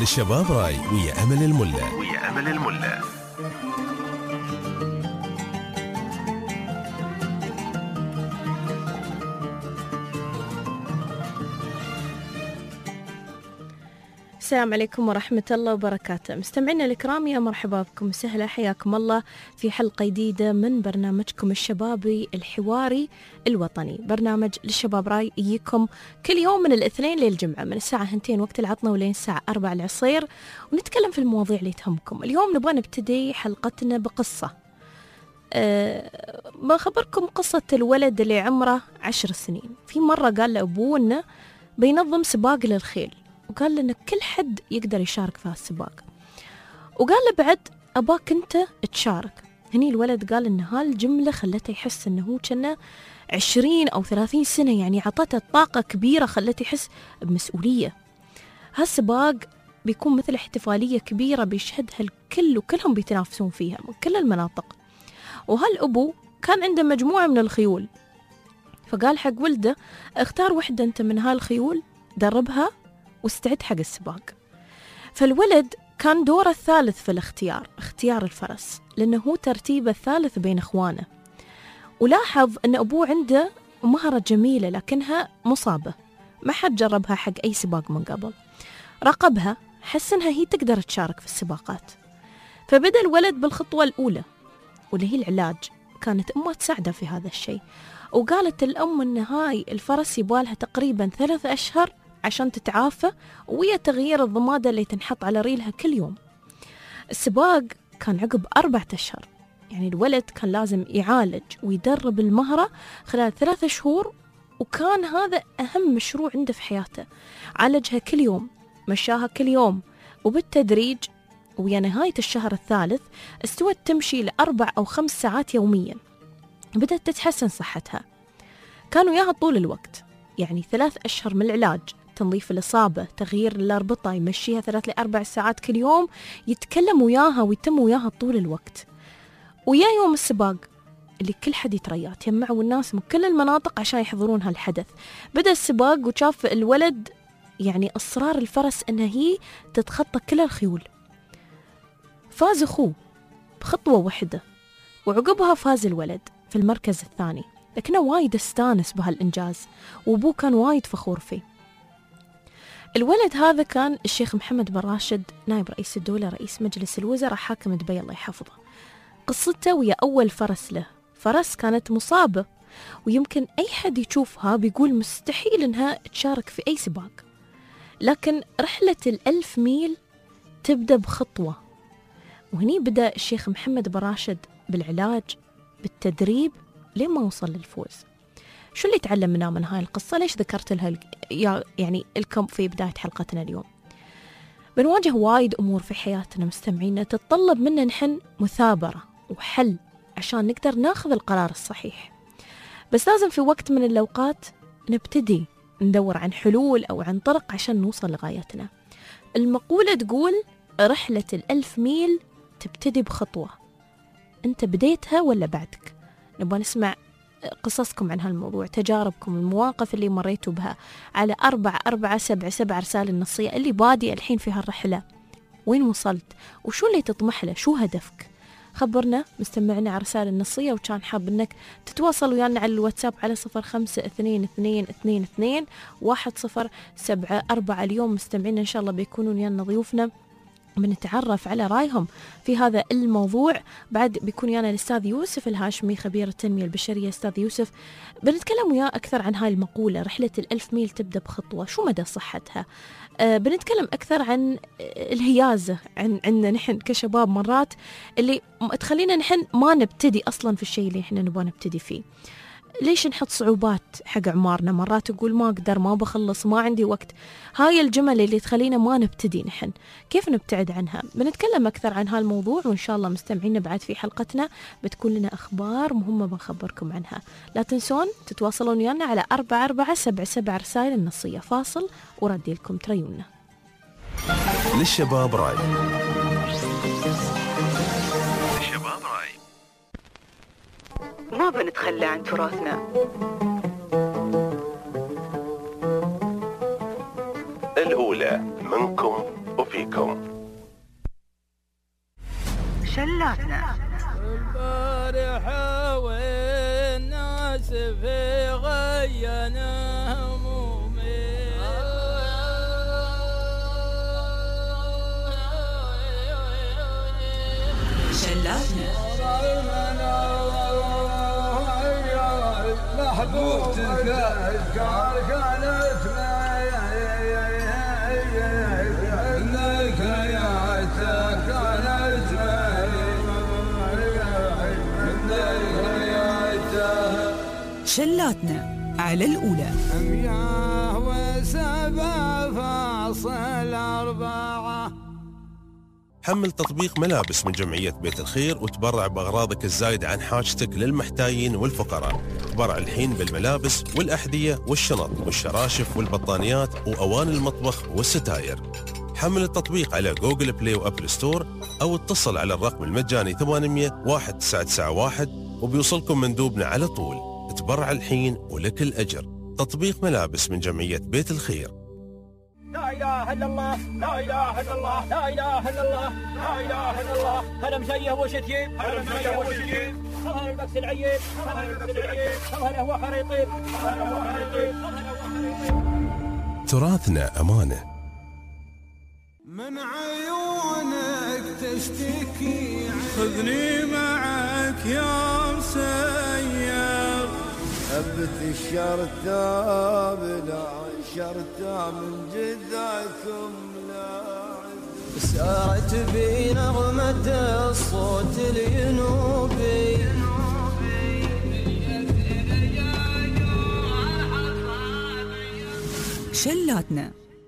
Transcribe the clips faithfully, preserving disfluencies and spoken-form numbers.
للشباب راي ويا أمل الملا ويا أمل الملا. السلام عليكم ورحمة الله وبركاته. مستمعينا الكرام، يا مرحبا بكم، سهلا، حياكم الله في حلقة جديدة من برنامجكم الشبابي الحواري الوطني، برنامج للشباب راي يجيكم كل يوم من الاثنين للجمعة من الساعة هنتين وقت العطنة ولين الساعة أربعة العصير، ونتكلم في المواضيع اللي تهمكم. اليوم نبغى نبتدي حلقتنا بقصة أه بخبركم قصة الولد اللي عمره عشر سنين. في مرة قال لأبوه إنه بينظم سباق للخيل، وقال لنا كل حد يقدر يشارك في هالسباق، وقال له بعد أباك أنت تشارك. هني الولد قال إن هالجملة خلته يحس إنه هو كنا عشرين أو ثلاثين سنة، يعني عطته طاقة كبيرة خلته يحس بمسؤولية. هالسباق بيكون مثل احتفالية كبيرة بيشهدها الكل، وكلهم بيتنافسون فيها من كل المناطق. وهالأبو كان عنده مجموعة من الخيول، فقال حق ولده اختار وحدة أنت من هالخيول، دربها واستعد حق السباق. فالولد كان دوره الثالث في الاختيار، اختيار الفرس، لأنه هو ترتيبه الثالث بين إخوانه. ولاحظ أن أبوه عنده مهرة جميلة لكنها مصابة، ما حد جربها حق أي سباق من قبل. راقبها، حس أنها هي تقدر تشارك في السباقات. فبدأ الولد بالخطوة الأولى واللي هي العلاج. كانت أمه تساعده في هذا الشيء، وقالت الأم أن هاي الفرس يبالها تقريبا ثلاث أشهر عشان تتعافى، ويا تغيير الضمادة اللي تنحط على ريلها كل يوم. السباق كان عقب أربعة أشهر، يعني الولد كان لازم يعالج ويدرب المهرة خلال ثلاثة شهور، وكان هذا أهم مشروع عنده في حياته. عالجها كل يوم، مشاها كل يوم، وبالتدريج ويا نهاية الشهر الثالث استوت تمشي لأربع أو خمس ساعات يوميا. بدأت تتحسن صحتها. كانوا ياها طول الوقت، يعني ثلاث أشهر من العلاج، تنظيف الإصابة، تغيير الأربطة، يمشيها ثلاث لأربع ساعات كل يوم، يتكلم وياها ويتم وياها طول الوقت. ويا يوم السباق اللي كل حد يترياه، تجمعوا الناس من كل المناطق عشان يحضرون هالحدث. بدأ السباق وشاف الولد يعني إصرار الفرس أنها هي تتخطى كل الخيول. فاز أخوه بخطوة واحدة، وعقبها فاز الولد في المركز الثاني، لكنه وايد استانس بهالإنجاز، وأبوه كان وايد فخور فيه. الولد هذا كان الشيخ محمد بن راشد، نائب رئيس الدولة، رئيس مجلس الوزراء، حاكم دبي الله يحفظه. قصته ويا أول فرس له، فرس كانت مصابة، ويمكن أي حد يشوفها بيقول مستحيل إنها تشارك في أي سباق. لكن رحلة الألف ميل تبدأ بخطوة، وهني بدأ الشيخ محمد بن راشد بالعلاج، بالتدريب، لين ما وصل للفوز. شو اللي تعلم منها من هاي القصة؟ ليش ذكرت لها يعني الكم في بداية حلقتنا اليوم؟ بنواجه وايد أمور في حياتنا مستمعينا تتطلب منا نحن مثابرة وحل عشان نقدر ناخذ القرار الصحيح، بس لازم في وقت من الأوقات نبتدي ندور عن حلول أو عن طرق عشان نوصل لغايتنا. المقولة تقول رحلة الألف ميل تبتدي بخطوة. أنت بديتها ولا بعدك؟ نبغى نسمع قصصكم عن هالموضوع، تجاربكم، المواقف اللي مريتوا بها، على أربعة أربعة سبعة سبعة رسالة نصية. اللي بادي الحين في هالرحلة وين وصلت؟ وشو اللي تطمح له؟ شو هدفك؟ خبرنا مستمعنا على رسالة النصية، وكان حاب انك تتواصل ويانا على الواتساب على صفر خمسة اثنين اثنين اثنين اثنين واحد صفر سبعة أربعة. اليوم مستمعنا إن شاء الله بيكونون ويانا ضيوفنا، بنتعرف على رأيهم في هذا الموضوع. بعد بيكون ويانا الأستاذ يوسف الهاشمي، خبير التنمية البشرية. أستاذ يوسف بنتكلم وياه أكثر عن هاي المقولة، رحلة الألف ميل تبدأ بخطوة، شو مدى صحتها. أه بنتكلم أكثر عن الهيازة عن عندنا نحن كشباب مرات اللي تخلينا نحن ما نبتدي أصلا في الشيء اللي نحن نبغى نبتدي فيه. ليش نحط صعوبات حق عمارنا؟ مرات نقول ما أقدر، ما بخلص، ما عندي وقت. هاي الجمل اللي تخلينا ما نبتدي نحن، كيف نبتعد عنها؟ بنتكلم أكثر عن هالموضوع، وإن شاء الله مستمعين بعد في حلقتنا بتكون لنا أخبار مهمة بنخبركم عنها. لا تنسون تتواصلون ويانا على أربعة أربعة سبعة سبعة رسائل النصية. فاصل وردي لكم تريونا. للشباب راي. ما بنتخلى عن تراثنا. الأولى منكم فيكم. شلاتنا البارحة والناس في غينا همومي شلاتنا محبوبتك كان كانت انك يا كانت شلاتنا على الأولى. مياه وسبع فاصل أربعة. حمل تطبيق ملابس من جمعية بيت الخير وتبرع بأغراضك الزايدة عن حاجتك للمحتاجين والفقراء. تبرع الحين بالملابس والأحذية والشنط والشراشف والبطانيات وأواني المطبخ والستاير. حمل التطبيق على جوجل بلاي وأبل ستور أو اتصل على الرقم المجاني ثمانمية واحد تسعة تسعة واحد وبيوصلكم مندوبنا على طول. تبرع الحين ولك الأجر. تطبيق ملابس من جمعية بيت الخير. لا إله إلا الله لا إله إلا الله لا إله إلا الله لا إله إلا الله. هلا مزيه وشتيب هلا مزيه وشتيب هلا البكس العيب هلا البكس العيب هلا هو خريطيب هلا هو خريطيب. تراثنا أمانة. من عيونك تشتكي خذني معك يا مسير. هبت الشرطة بلا شرطة من جذعكم لاعب. سارت بي نغمة الصوت الينوبي. شلاتنا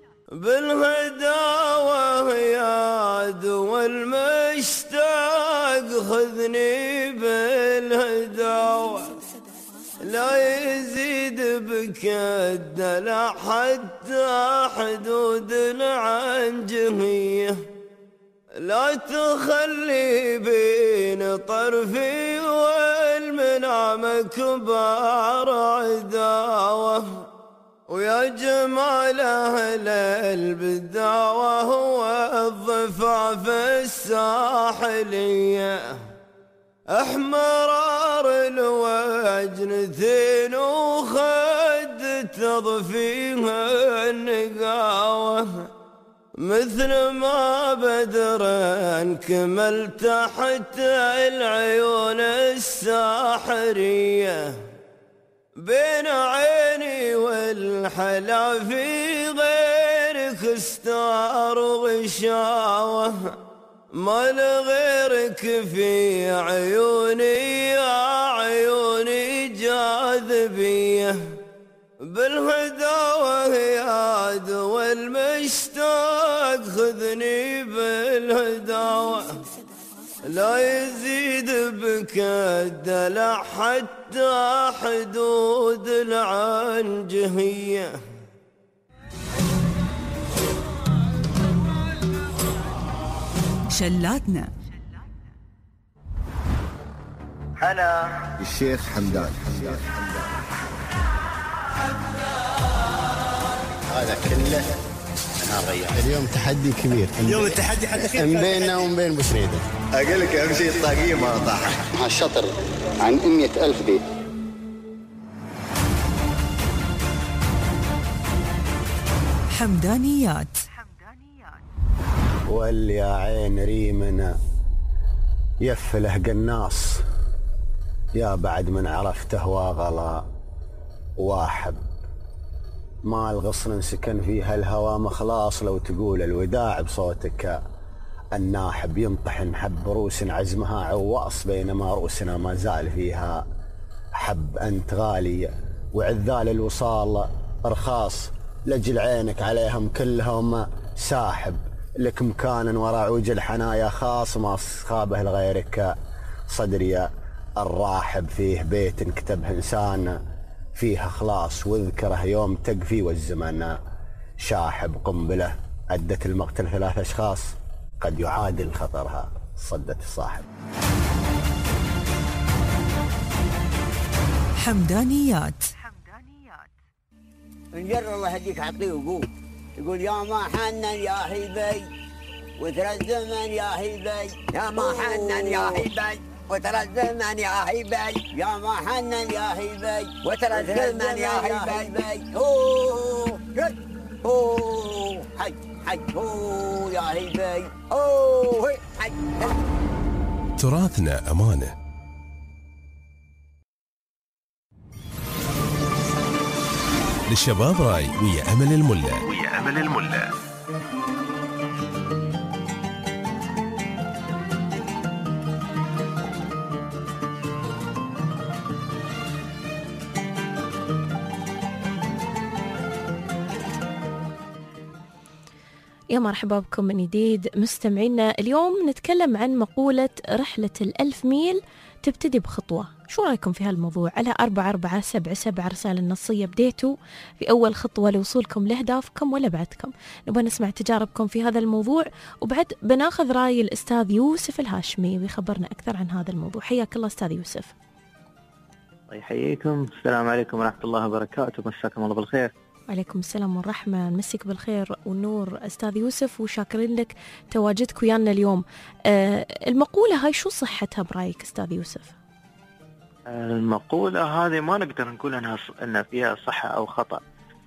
بالهداوة يا دو المشتاق خذني بالهداوة. لا يزيد بك الدلع حتى حدود العنجهية. لا تخلي بين طرفي والمنعم كبار عداوة. ويا جمال أهل البداوة هو الضفاف الساحلية. احمرار الوجنتين وخد تضفيها النقاوة. مثل ما بدرا كمل تحت العيون الساحرية. بين عيني والحلا في غيرك استار وغشاوة. ما لغيرك في عيوني يا عيوني جاذبية. بالهداوة يا دو المشتاق خذني بالهداوة. لا يزيد بك الدلع حتى حدود العنجهية. شلاتنا أنا الشيخ حمدان. هذا كله أنا غير. اليوم تحدي كبير. اليوم التحدي حد من بيننا ومن بين بوسريدة. أقول لك أهم شيء الطاقية ما طاحت. مع الشطر عن مئة ألف بيت. حمدانيات. واللي يا عين ريمنا يفله قناص. يا بعد من عرفته واغلا واحب. ما الغصن سكن فيها الهوى مخلاص. لو تقول الوداع بصوتك الناحب. ينطحن حب روس عزمها عواص بينما روسنا ما زال فيها حب. أنت غالي وعذال الوصال رخاص. لجل عينك عليهم كلهم ساحب. لك مكانا وراء عوج الحنايا خاص. ما خابه لغيرك صدري الراحب. فيه بيت كتبه إنسان فيه خلاص. واذكره يوم تقفي والزمن شاحب. قنبلة أدت المقتل ثلاث أشخاص قد يعادل خطرها صدت الصاحب. حمدانيات. نجر الله يهديك عطيه وقوم. يقول يا ما حنن يا حبي وترى الزمن يا هيبي يا ما حنن يا هيبي وترى الزمن يا هيبي يا ما حنن يا هيبي وترى الزمن يا هيبي اوه اوه حي حي اوه يا هيبي اوه حي. تراثنا أمانة. للشباب راي ويا أمل الملا ويا أمل الملا. يا مرحبا بكم من جديد مستمعينا. اليوم نتكلم عن مقولة رحلة الألف ميل تبتدي بخطوة. شو رأيكم في هالموضوع؟ على أربعة أربعة سبعة سبعة رسالة النصية بديتوا في أول خطوة لوصولكم لأهدافكم ولا بعدكم؟ نبغى نسمع تجاربكم في هذا الموضوع، وبعد بناخذ رأي الأستاذ يوسف الهاشمي ويخبرنا أكثر عن هذا الموضوع. حياك الله أستاذ يوسف. الله يحييكم. السلام عليكم ورحمة الله وبركاته. مساكم الله بالخير. وعليكم السلام والرحمة. نمسك بالخير والنور أستاذ يوسف، وشاكرين لك تواجدك ويانا اليوم. آه المقولة هاي شو صحتها برأيك أستاذ يوسف؟ المقولة هذه ما نقدر نقول أنها أن فيها صحة أو خطأ،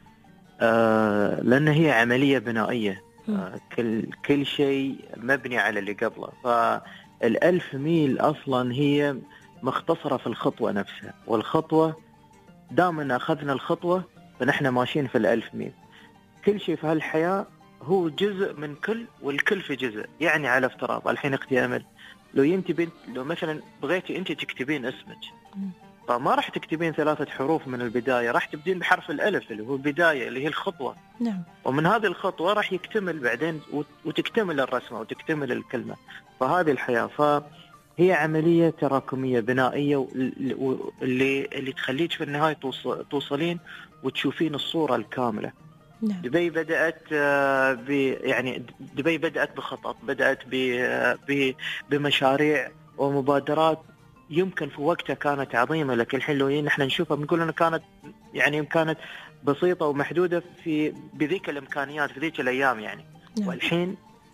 آه لأن هي عملية بنائية. آه كل كل شيء مبني على اللي قبله. فالألف ميل أصلا هي مختصرة في الخطوة نفسها، والخطوة دائما أخذنا الخطوة فنحن ماشيين في الألف ميل. كل شيء في هالحياة هو جزء من كل، والكل في جزء. يعني على افتراض الحين اختي أمل، لو ينتي بنت، لو مثلا بغيتي أنت تكتبين اسمك، فما راح تكتبين ثلاثة حروف من البداية، راح تبدين بحرف الألف اللي هو البداية اللي هي الخطوة. نعم. ومن هذه الخطوة راح يكتمل بعدين وتكتمل الرسمة وتكتمل الكلمة. فهذه الحياة، فهي عملية تراكمية بنائية اللي اللي تخليك في النهاية توصلين وتشوفين الصورة الكاملة. نعم. دبي بدأت ب يعني دبي بدأت بخطط، بدأت ب بمشاريع ومبادرات يمكن في وقتها كانت عظيمة، لكن الحين لو نحن نشوفها بنقول أنها كانت يعني كانت بسيطة ومحدودة في بذيك الإمكانيات في ذيك الأيام يعني. نعم. والحين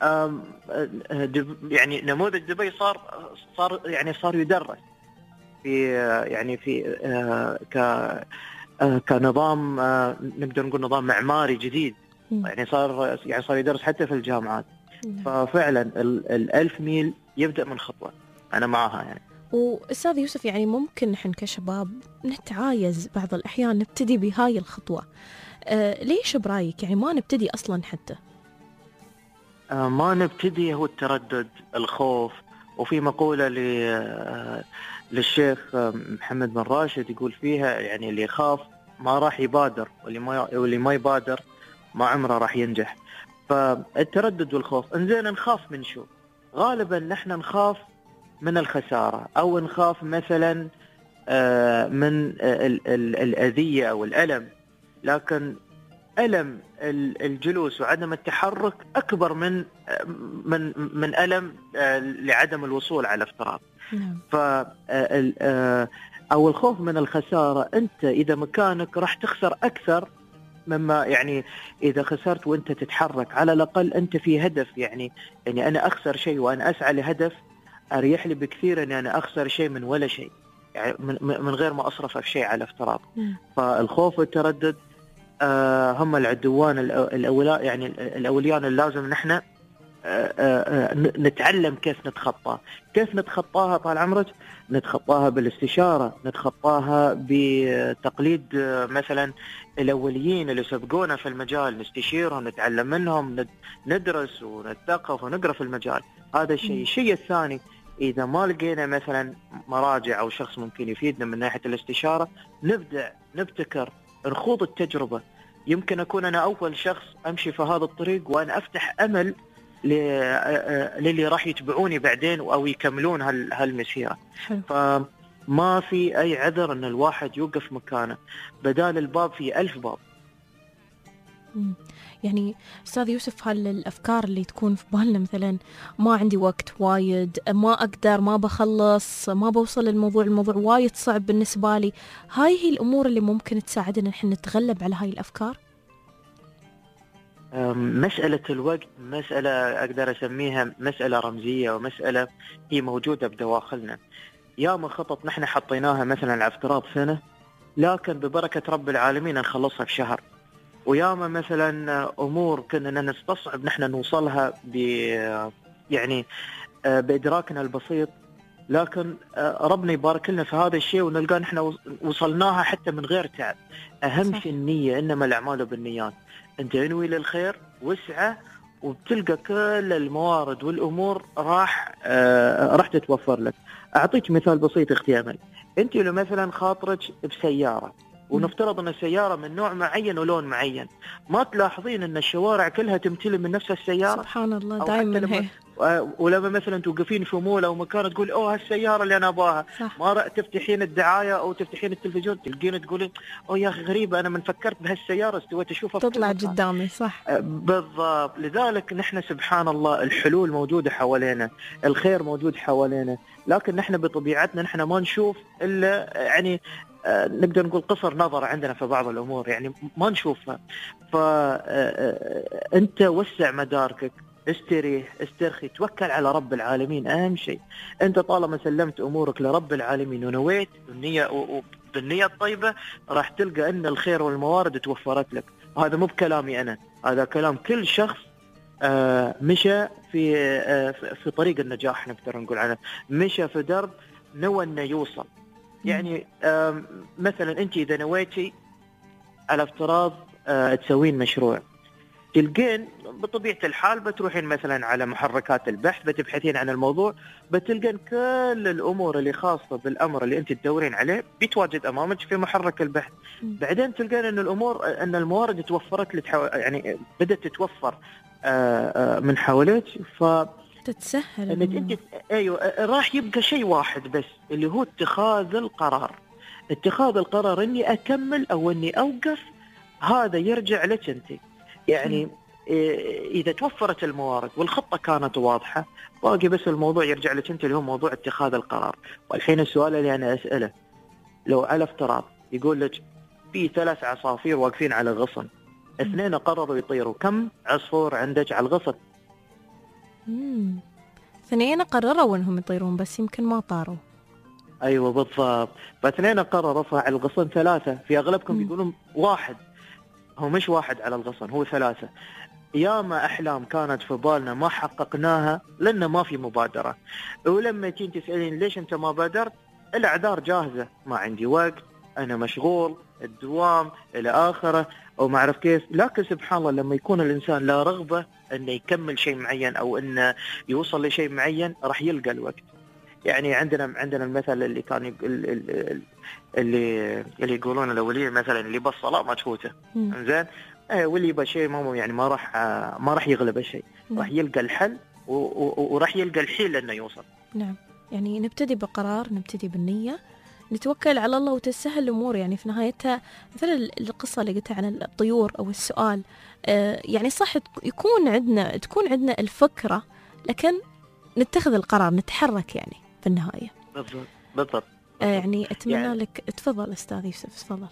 يعني نموذج دبي صار صار يعني صار يدرس في يعني في ك كنظام، نقدر نقول نظام معماري جديد. يعني صار يعني صار يدرس حتى في الجامعات. ففعلا الألف ميل يبدأ من خطوة، أنا معها يعني. وأستاذ يوسف، يعني ممكن نحن كشباب نتعايز بعض الأحيان نبتدي بهاي الخطوة، آه ليش برأيك يعني ما نبتدي أصلا حتى؟ آه ما نبتدي هو التردد، الخوف. وفي مقولة ل للشيخ محمد بن راشد يقول فيها يعني اللي يخاف ما راح يبادر، واللي ما واللي ما يبادر ما عمره راح ينجح. فالتردد والخوف. انزين نخاف من شو؟ غالبا نحن نخاف من الخسارة، أو نخاف مثلا من الأذية أو الألم. لكن ألم الجلوس وعدم التحرك أكبر من من من ألم لعدم الوصول على افتراض. ف أو الخوف من الخسارة، أنت إذا مكانك راح تخسر أكثر مما يعني إذا خسرت وأنت تتحرك. على الأقل أنت في هدف، يعني يعني أنا أخسر شيء وأنا أسعى لهدف أريح لي بكثير أن أنا أخسر شيء من ولا شيء، يعني من, من غير ما أصرف في شيء على افتراض. فالخوف والتردد آه هم العدوان الأولاء، يعني الأوليان اللي لازم نحن آه آه نتعلم كيف نتخطى. كيف نتخطاها طال عمرك؟ نتخطاها بالاستشارة، نتخطاها بتقليد مثلا الأوليين اللي سبقونا في المجال، نستشيرهم، نتعلم منهم، ندرس ونتثقف ونقرأ في المجال. هذا الشيء. الشيء الثاني، إذا ما لقينا مثلا مراجع أو شخص ممكن يفيدنا من ناحية الاستشارة، نبدأ نبتكر، نخوض التجربة. يمكن أكون أنا أول شخص أمشي في هذا الطريق، وأنا أفتح أمل للي راح يتبعوني بعدين أو يكملون هالمسيرة. فما في أي عذر أن الواحد يوقف مكانه، بدال الباب في ألف باب. يعني أستاذ يوسف، هل الأفكار اللي تكون في بالنا مثلا ما عندي وقت وايد، ما أقدر، ما بخلص، ما بوصل للموضوع، الموضوع وايد صعب بالنسبة لي، هاي هي الأمور اللي ممكن تساعدنا نحن نتغلب على هاي الأفكار؟ مسألة الوقت مسألة أقدر أسميها مسألة رمزية ومسألة هي موجودة بدواخلنا. ياما خطط نحن حطيناها مثلا على افتراض سنة، لكن ببركة رب العالمين نخلصها في شهر. وياما مثلا أمور كنا نستصعب نحن نوصلها ب يعني بإدراكنا البسيط، لكن ربنا يبارك لنا في هذا الشيء ونلقى نحن وصلناها حتى من غير تعب. أهم شيء النية، إنما الأعمال بالنيات. أنت انوي للخير واسعى وبتلقى كل الموارد والأمور راح آه راح تتوفر لك. أعطيك مثال بسيط أختي أمل. أنت لو مثلا خاطرك بسيارة ونفترض أن السيارة من نوع معين ولون معين، ما تلاحظين أن الشوارع كلها تمتلي من نفس السيارة؟ سبحان الله دائما هي. ولما مثلا توقفين في مول أو مكان تقول أوه هالسيارة اللي أنا أباها، ما تفتحين الدعاية أو تفتحين التلفزيون تلقين تقولين أوه يا أخي غريبة، أنا من فكرت بهالسيارة استويت أشوفها تطلع قدامي. صح بالضبط. لذلك نحن سبحان الله الحلول موجودة حوالينا، الخير موجود حوالينا، لكن نحن بطبيعتنا نحن ما نشوف إلا يعني آه نقدر نقول قصر نظر عندنا في بعض الأمور، يعني ما نشوفها. فأنت وسع مداركك، استريح استرخي، توكل على رب العالمين. أهم شيء أنت طالما سلمت أمورك لرب العالمين ونويت بالنية وبالنية الطيبة، راح تلقى أن الخير والموارد توفرت لك. هذا مو بكلامي أنا، هذا كلام كل شخص آه مشى في آه في طريق النجاح، نقدر نقول عنه مشى في درب نوى أنه يوصل. يعني آه مثلا أنت إذا نويتي على افتراض آه تسوين مشروع، تلقين بطبيعة الحال بتروحين مثلا على محركات البحث بتبحثين عن الموضوع، بتلقين كل الأمور اللي خاصة بالأمر اللي أنت تدورين عليه بيتواجد أمامك في محرك البحث. بعدين تلقين أن الأمور أن الموارد توفرت لتحو... يعني بدأت تتوفر آآ آآ من حواليك، ف تتسهل انك انت ايوه راح يبقى شيء واحد بس اللي هو اتخاذ القرار. اتخاذ القرار اني اكمل او اني اوقف، هذا يرجع لك انت. يعني إذا توفرت الموارد والخطة كانت واضحة، باقي بس الموضوع يرجع لك أنت اللي هو موضوع اتخاذ القرار. والحين السؤال اللي أنا أسأله، لو على افتراض يقول لك في ثلاث عصافير واقفين على غصن، اثنين قرروا يطيروا، كم عصفور عندك على الغصن؟ امم اثنين قرروا انهم يطيرون بس يمكن ما طاروا. ايوه بالضبط. فاثنين قرروا على الغصن ثلاثة، في اغلبكم يقولون واحد، هو مش واحد على الغصن، هو ثلاثة. ياما أحلام كانت في بالنا ما حققناها لأن ما في مبادرة. ولما تيجي تسألين ليش أنت ما بادرت، الأعذار جاهزة، ما عندي وقت، أنا مشغول، الدوام إلى آخره أو ما أعرف كيف. لكن سبحان الله لما يكون الإنسان لا رغبة أنه يكمل شيء معين أو أنه يوصل لشيء معين، راح يلقى الوقت. يعني عندنا عندنا المثل اللي كان اللي اللي, اللي يقولون الأولية مثلا اللي بس صلاة ما تفوته، إنزين ايه، واللي يبغى شيء ما يعني ما راح ما راح يغلب الشيء، راح يلقى الحل وراح يلقى الحيل انه يوصل. نعم، يعني نبتدي بقرار، نبتدي بالنية، نتوكل على الله وتسهل الامور. يعني في نهايتها مثل القصة اللي قلتها عن الطيور او السؤال، آه يعني صح يكون عندنا تكون عندنا الفكرة، لكن نتخذ القرار، نتحرك يعني في النهاية. بالضبط بالضبط. آه يعني اتمنى يعني تفضل لك تفضل استاذ يوسف تفضل.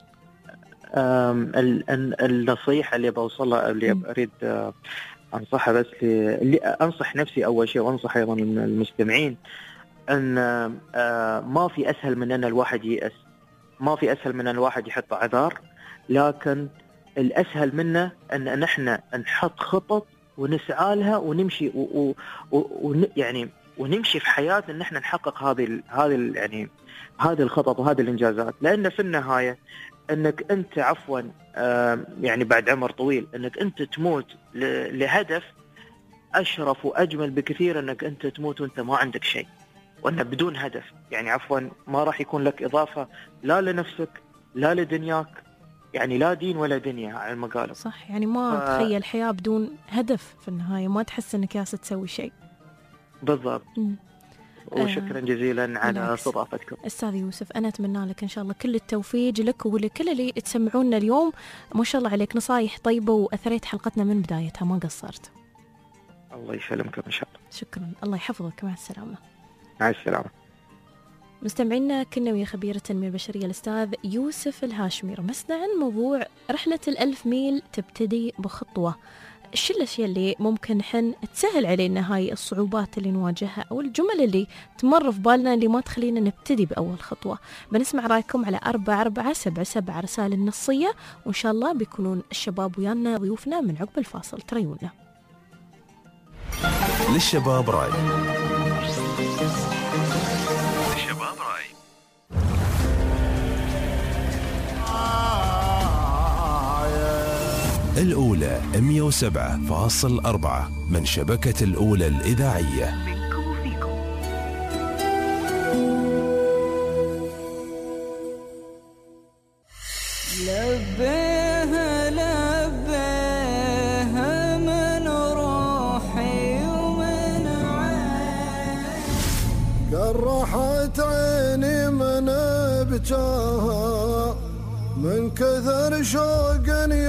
النصيحة اللي بوصلها اللي أريد أنصحها بس اللي أنصح نفسي أول شيء وأنصح أيضا المستمعين، أن ما في أسهل من أن الواحد ييأس، ما في أسهل من أن الواحد يحط أعذار، لكن الأسهل منه أن نحن نحط خطط ونسعى لها ونمشي و و يعني ونمشي في حياتنا أن نحن نحقق هذه هذه يعني هذه الخطط وهذه الإنجازات. لأن في النهاية انك انت عفوا يعني بعد عمر طويل انك انت تموت لهدف اشرف واجمل بكثير انك انت تموت وانت ما عندك شيء، وانت بدون هدف. يعني عفوا ما راح يكون لك اضافه لا لنفسك لا لدنياك، يعني لا دين ولا دنيا على المقالب. صح، يعني ما ف... تخيل حياه بدون هدف في النهايه، ما تحس انك جالس تسوي شيء. بالضبط. م. وشكرا جزيلا على استضافتكم أستاذ يوسف. أنا أتمنى لك إن شاء الله كل التوفيق لك ولكل اللي تسمعونا اليوم. ما شاء الله عليك، نصايح طيبة وأثريت حلقتنا من بدايتها، ما قصرت. الله يسلمكم إن شاء الله. شكرا، الله يحفظك، مع السلامة. مع السلامة. مستمعينا، كنا ويا خبير التنمية البشرية الأستاذ يوسف الهاشمي، رمسنا عن موضوع رحلة الألف ميل تبتدي بخطوة. شو الأشياء اللي ممكن حن تسهل علينا هاي الصعوبات اللي نواجهها، أو الجمل اللي تمر في بالنا اللي ما تخلينا نبتدي بأول خطوة. بنسمع رأيكم على أربعة أربعة سبعة سبعة رسائل النصية، وإن شاء الله بيكونون الشباب ويانا ضيوفنا من عقب الفاصل. تريونا للشباب راي. للشباب راي. الأولى مية وسبعة فاصل أربعة من شبكة الأولى الإذاعية. لبيها لبيها من روحي ومن عيني، قرحت عيني من بجاها من كثر شوق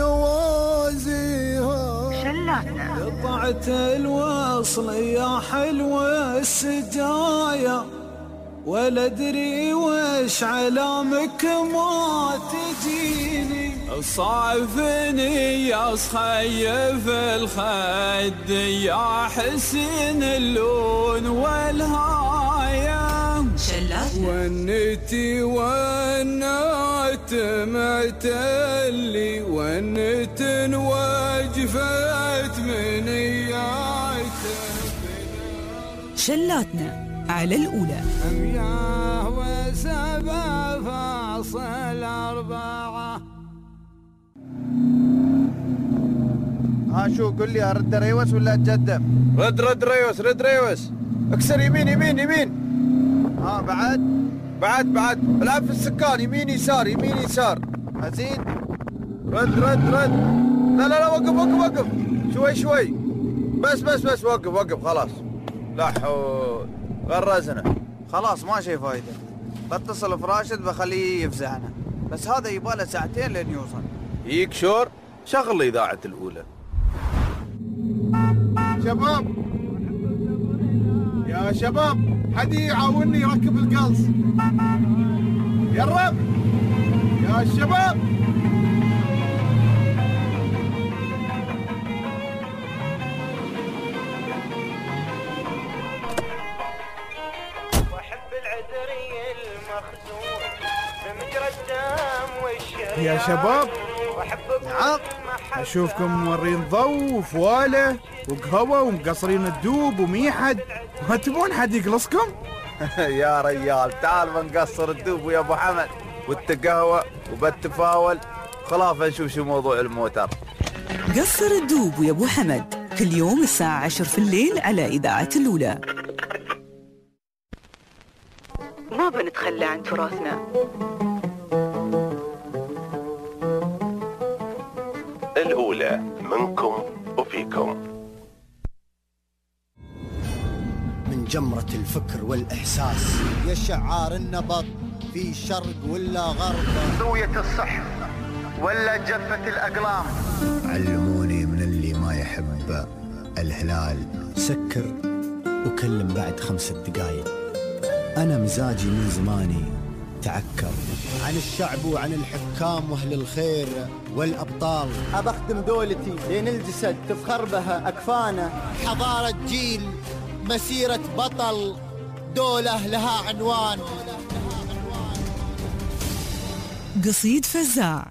يوازيها. شلاتنا قطعت الوصل يا حلوة السجايا، ولا ادري وش علامك ما تجيني. صعفني يا صخيف الخد يا حسين اللون والهاية. شلاتنا ونتي ونات معتلي ونت وجفت من اياته. شلاتنا على الأولى. مياه وسبع فاصل أربعة. ها شو قل لي أرد ريوس ولا أتقدم؟ رد رد ريوس رد ريوس. اكسر يمين يمين يمين. ها بعد بعد بعد العب في السكان يمين يسار يمين يسار. أزيد. رد رد رد. لا لا لا وقف وقف وقف. شوي شوي. بس بس بس وقف وقف خلاص. لا حول. غرزنا خلاص ما شي فايدة. بتصل في راشد بخليه يفزعنا، بس هذا يباله ساعتين لين يوصل. ييك شور شغل إذاعة الأولى. شباب يا شباب حد يعاونني يركب القلص يا رب يا شباب. يا شباب نعم أشوفكم مورين ضو وفوالة وقهوة ومقصرين الدوب وميحد، ما تبون حد يقلصكم؟ يا ريال تعال بنقصر الدوب ويا أبو حمد والتقهوة وبالتفاول خلاص نشوف شو موضوع الموتر. قصر الدوب ويا أبو حمد كل يوم الساعة عشر في الليل على إذاعة الأولى. ما بنتخلى عن تراثنا. الأولى منكم وفيكم. من جمرة الفكر والإحساس يا شعار النبض في شرق ولا غرب، زوية الصح ولا جفة الأقلام. علموني من اللي ما يحب الهلال سكر وكلم بعد خمسة دقايق. أنا مزاجي من زماني تعكر عن الشعب وعن الحكام واهل الخير والابطال. ابخدم دولتي لين الجسد تفخر بها اكفانه. حضاره جيل مسيره بطل دوله لها عنوان. قصيد فزاع.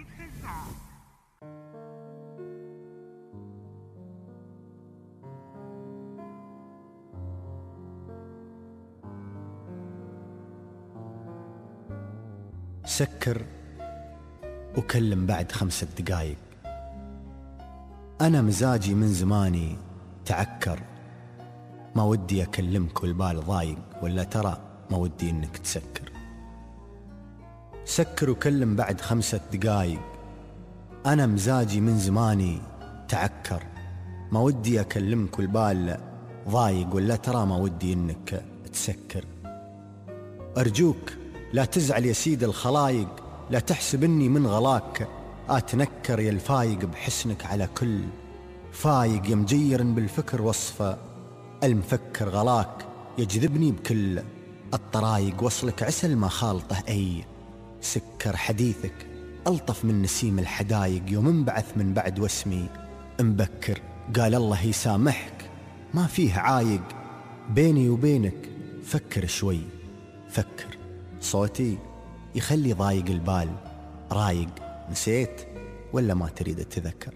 سكر وكلم بعد خمسة دقايق. أنا مزاجي من زماني تعكر، ما ودي أكلمك والبال ضايق، ولا ترى ما ودي إنك تسكر. سكر وكلم بعد خمسة دقايق. أنا مزاجي من زماني تعكر، ما ودي أكلمك والبال ضايق، ولا ترى ما ودي إنك تسكر. أرجوك لا تزعل يا سيد الخلايق، لا تحسب إني من غلاك أتنكر يا الفايق بحسنك على كل فايق. يا مجير بالفكر وصفه المفكر غلاك، يجذبني بكل الطرايق. وصلك عسل ما خالطه أي سكر، حديثك ألطف من نسيم الحدايق. يوم انبعث من بعد واسمي مبكر، قال الله يسامحك، ما فيه عايق بيني وبينك، فكر شوي فكر. صوتي يخلي ضايق البال، رايق، نسيت ولا ما تريد تتذكر؟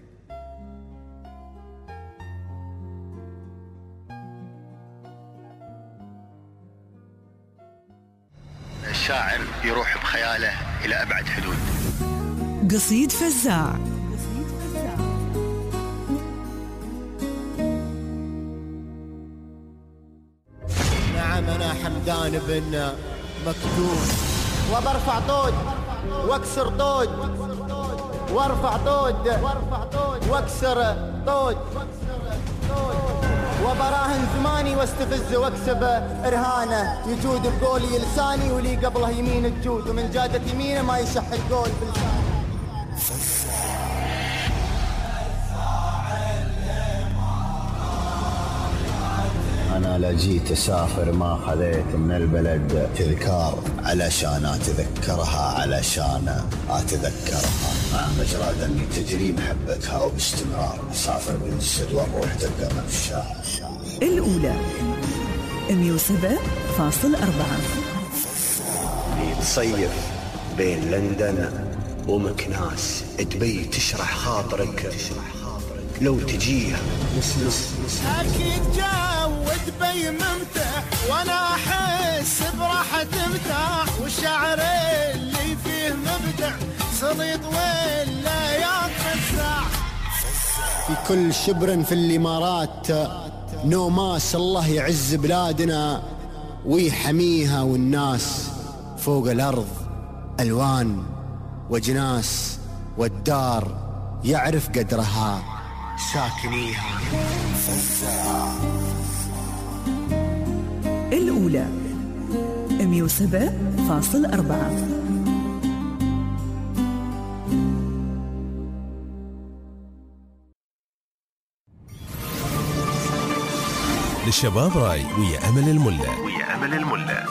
الشاعر يروح بخياله إلى أبعد حدود. قصيد فزاع. نعم أنا حمدان بن مكتوم، وبرفع طود واكسر طود، وارفع طود واكسر طود، وبراهن زماني واستفز واكسب ارهانه، يجود بقولي لساني ولي قبله يمين الجود، ومن جادة يمينه ما يشح القول بلسانه. أنا لا جيت أسافر ما خذيت من البلد تذكار، علشان أتذكرها علشان أتذكرها، مع مجرى دمي تجري محبتها وباستمرار أسافر بالسر والروح تلقى مفشاها. الأولى مية وسبعة فاصل أربعة. تصيف بين لندن ومكناس، تبي تشرح خاطرك لو تجيها نس نس نس. أكيد جو دبي ممتع وأنا أحس براحة مرتاح، والشعر اللي فيه مبدع صليط ولا ينفزع. في كل شبر في الإمارات نوماس، الله يعز بلادنا ويحميها، والناس فوق الأرض ألوان وجناس، والدار يعرف قدرها ساكنيها. الأولى مية وسبعة فاصل أربعة. للشباب راي ويا أمل الملا. ويا أمل الملا.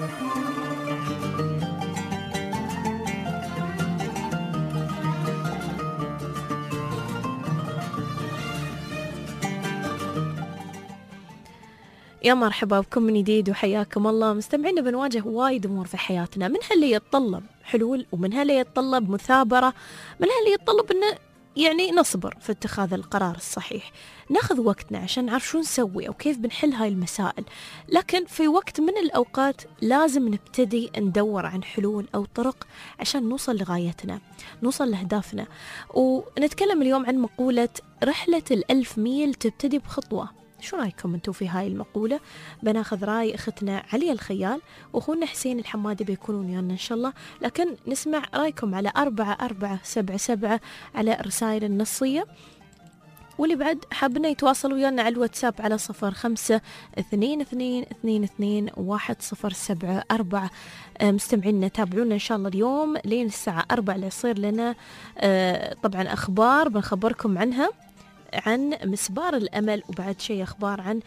يا مرحبا بكم من جديد وحياكم الله. مستمعينا، بنواجه وايد امور في حياتنا، منها اللي يتطلب حلول، ومنها اللي يتطلب مثابرة، منها اللي يتطلب انه يعني نصبر في اتخاذ القرار الصحيح، ناخذ وقتنا عشان نعرف شو نسوي او كيف بنحل هاي المسائل. لكن في وقت من الاوقات لازم نبتدي ندور عن حلول او طرق عشان نوصل لغايتنا، نوصل لاهدافنا. ونتكلم اليوم عن مقولة رحلة الألف ميل تبتدي بخطوة. شو رايكم انتم في هاي المقولة؟ بناخذ راي اختنا عليا الخيال واخونا حسين الحمادي بيكونون ويانا ان شاء الله، لكن نسمع رايكم على أربعة أربعة سبعة سبعة على الرسائل النصية، واللي بعد حابنا يتواصلوا ويانا على الواتساب على صفر خمسة اثنين اثنين اثنين اثنين واحد صفر سبعة أربعة. مستمعينا تابعونا إن شاء الله اليوم لين الساعة أربعة اللي يصير لنا طبعا أخبار بنخبركم عنها، عن مسبار الأمل، وبعد شيء أخبار عن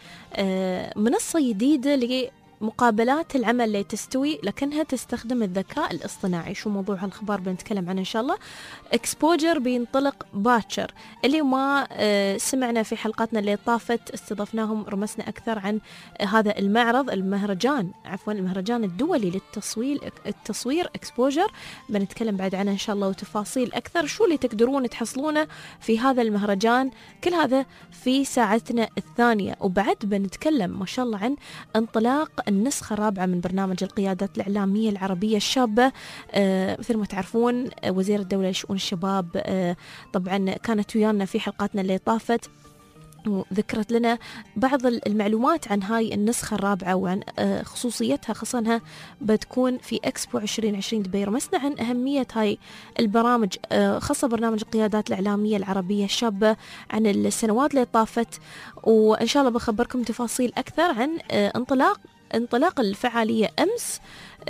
منصة جديدة لمقابلات العمل اللي تستوي لكنها تستخدم الذكاء الاصطناعي. شو موضوع هالأخبار بنتكلم عنه إن شاء الله. اكسبوجر بينطلق باكر، اللي ما سمعنا في حلقاتنا اللي طافت استضفناهم رمسنا أكثر عن هذا المعرض، المهرجان عفوا المهرجان الدولي للتصوير التصوير اكسبوجر، بنتكلم بعد عنه إن شاء الله وتفاصيل أكثر، شو اللي تقدرون تحصلونه في هذا المهرجان، كل هذا في ساعتنا الثانية. وبعد بنتكلم ما شاء الله عن انطلاق النسخة الرابعة من برنامج القيادات الإعلامية العربية الشابة. آه مثل ما تعرفون وزير الدولة لشؤون الشباب آه طبعا كانت ويانا في حلقاتنا اللي طافت وذكرت لنا بعض المعلومات عن هاي النسخة الرابعة وعن خصوصيتها، خاصة انها بتكون في اكسبو عشرين عشرين دبي. رمسنا عن أهمية هاي البرامج، خاصة برنامج القيادات الإعلامية العربية الشابة عن السنوات اللي طافت، وإن شاء الله بخبركم تفاصيل أكثر عن انطلاق انطلاق الفعالية أمس،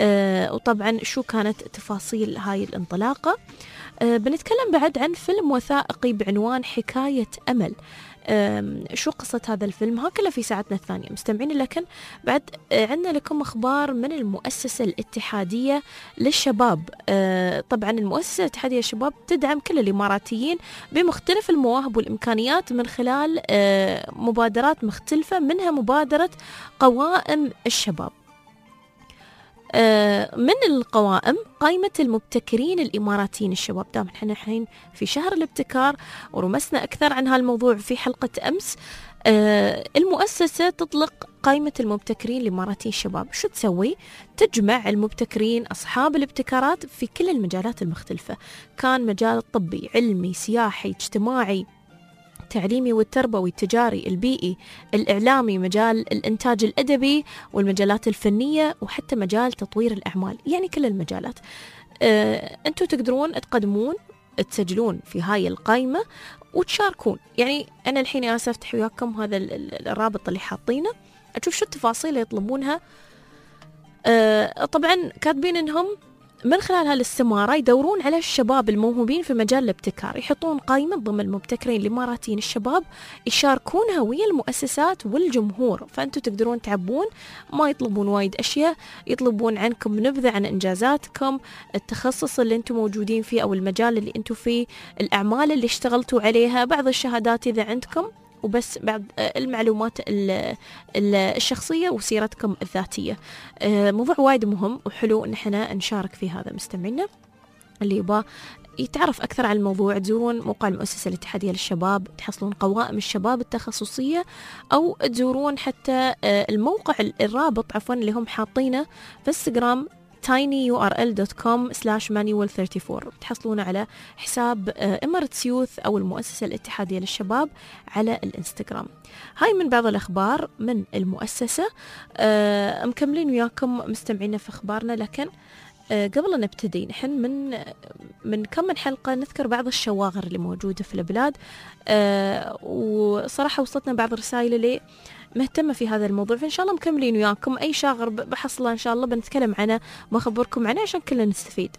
وطبعا شو كانت تفاصيل هاي الانطلاقة. بنتكلم بعد عن فيلم وثائقي بعنوان حكاية أمل، شو قصة هذا الفيلم، ها كله في ساعتنا الثانية مستمعين. لكن بعد عندنا لكم أخبار من المؤسسة الاتحادية للشباب. طبعا المؤسسة الاتحادية للشباب تدعم كل الإماراتيين بمختلف المواهب والإمكانيات من خلال مبادرات مختلفة، منها مبادرة قوائم الشباب. من القوائم قائمة المبتكرين الإماراتيين الشباب. دام احنا الحين في شهر الابتكار ورمسنا أكثر عن هالموضوع في حلقة أمس. المؤسسة تطلق قائمة المبتكرين الإماراتيين الشباب. شو تسوي؟ تجمع المبتكرين أصحاب الابتكارات في كل المجالات المختلفة، كان مجال طبي، علمي، سياحي، اجتماعي، التعليمي والتربوي، التجاري، البيئي، الإعلامي، مجال الإنتاج الأدبي والمجالات الفنية، وحتى مجال تطوير الأعمال، يعني كل المجالات. آه، أنتوا تقدرون تقدمون تسجلون في هاي القائمة وتشاركون. يعني أنا الحين أنا أفتح وياكم هذا الرابط اللي حاطينه، أشوف شو التفاصيل اللي يطلبونها. آه، طبعا كاتبين إنهم من خلال هالاستمارة يدورون على الشباب الموهوبين في مجال الابتكار، يحطون قائمة ضمن المبتكرين الإماراتيين الشباب يشاركونها ويا المؤسسات والجمهور. فأنتوا تقدرون تعبون، ما يطلبون وايد أشياء، يطلبون عنكم نبذة عن إنجازاتكم، التخصص اللي أنتم موجودين فيه أو المجال اللي أنتم فيه، الأعمال اللي اشتغلتوا عليها، بعض الشهادات إذا عندكم، وبس بعض المعلومات الشخصية وسيرتكم الذاتية. موضوع وايد مهم وحلو إن احنا نشارك في هذا. مستمعينا اللي يبغى يتعرف أكثر عن الموضوع تزورون موقع المؤسسة الاتحادية للشباب، تحصلون قوائم الشباب التخصصية، أو تزورون حتى الموقع الرابط عفوا اللي هم حاطينه في انستغرام tinyurl dot com slash manual thirty-four. تحصلون على حساب إمارتس يوث أو المؤسسة الاتحادية للشباب على الانستغرام. هاي من بعض الأخبار من المؤسسة. أه مكملين وياكم مستمعين في أخبارنا، لكن أه قبل أن نبتدي نحن من من كم من حلقة نذكر بعض الشواغر اللي موجودة في البلاد. أه وصراحة وصلتنا بعض الرسائل اللي مهتمة في هذا الموضوع، فإن شاء الله مكملين وياكم. أي شاغر بحصله إن شاء الله بنتكلم عنه وأخبركم عنه عشان كلنا نستفيد.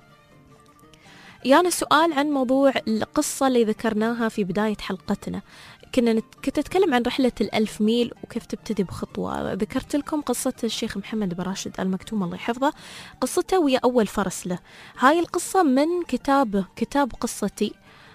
يعني سؤال عن موضوع القصة اللي ذكرناها في بداية حلقتنا، كنا نت... كنت أتكلم عن رحلة الألف ميل وكيف تبتدي بخطوة. ذكرت لكم قصة الشيخ محمد بن راشد آل مكتوم الله يحفظه، قصته ويا أول فرس له. هاي القصة من كتابه، كتاب قصتي.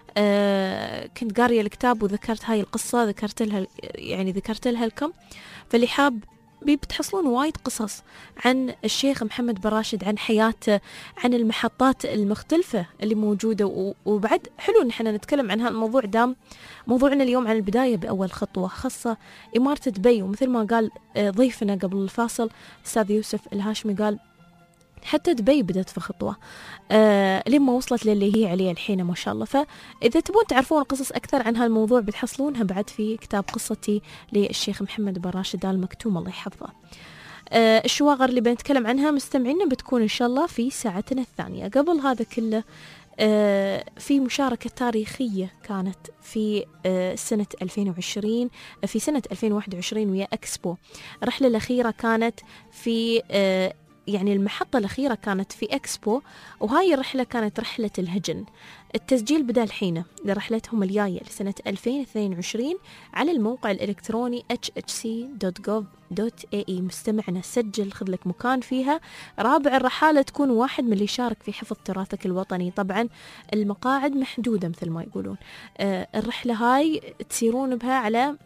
آه كنت قارية الكتاب وذكرت هاي القصة، ذكرت لها يعني ذكرت لها لكم. فاللي حاب بتحصلون وايد قصص عن الشيخ محمد بن راشد، عن حياته، عن المحطات المختلفة اللي موجودة. وبعد حلو ان احنا نتكلم عن هالموضوع دام موضوعنا اليوم عن البداية بأول خطوة، خاصة إمارة دبي. ومثل ما قال ضيفنا قبل الفاصل أستاذ يوسف الهاشمي، قال حتى دبي بدأت في خطوة آه لما وصلت للي هي عليه الحين ما شاء الله. فإذا تبون تعرفون قصص أكثر عن هالموضوع بتحصلونها بعد في كتاب قصتي للشيخ محمد بن راشد آل مكتوم الله يحفظه. آه الشواغر اللي بنتكلم عنها مستمعينا بتكون إن شاء الله في ساعتنا الثانية. قبل هذا كله آه في مشاركة تاريخية كانت في آه سنة ألفين وعشرين في سنة ألفين وواحد وعشرين ويا أكسبو. الرحلة الأخيرة كانت في آه يعني المحطة الأخيرة كانت في إكسبو، وهاي الرحلة كانت رحلة الهجن. التسجيل بدأ الحين لرحلتهم الجاية لسنة ألفين واثنين وعشرين على الموقع الإلكتروني اتش اتش سي دوت جوف دوت اي اي. مستمعنا سجل، خذ لك مكان فيها. رابع الرحالة تكون واحد من اللي يشارك في حفظ تراثك الوطني. طبعا المقاعد محدودة مثل ما يقولون. آه الرحلة هاي تسيرون بها على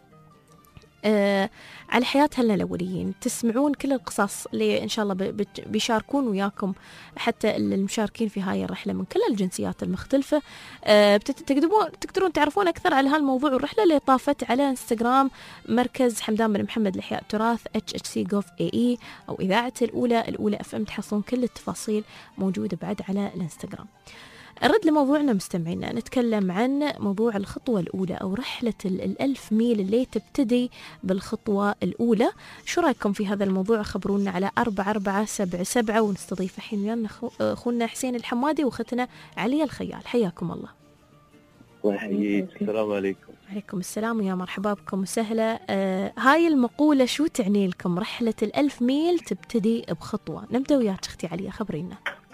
آه على حياة هلنا الأوليين، تسمعون كل القصص اللي إن شاء الله بيشاركون وياكم حتى المشاركين في هاي الرحلة من كل الجنسيات المختلفة. آه تقدرون تقدرون تعرفون أكثر على هالموضوع والرحلة اللي طافت على انستغرام مركز حمدان بن محمد لإحياء التراث اتش اتش سي جوف اي اي أو إذاعة الأولى الأولى اف ام. تحصلون كل التفاصيل موجودة بعد على الانستغرام. نرد لموضوعنا مستمعينا، نتكلم عن موضوع الخطوة الأولى أو رحلة الألف ميل اللي تبتدي بالخطوة الأولى. شو رأيكم في هذا الموضوع؟ خبرونا على أربعة أربعة سبعة سبعة. ونستضيف الحين ويانا أخونا حسين الحمادي وأختنا عليا الخيال. حياكم الله. وحييك. السلام عليكم. عليكم السلام ويا مرحبا بكم وسهلا. آه هاي المقولة شو تعني لكم؟ رحلة الألف ميل تبتدي بخطوة. نبدأ وياك أختي عليا، خبرينا.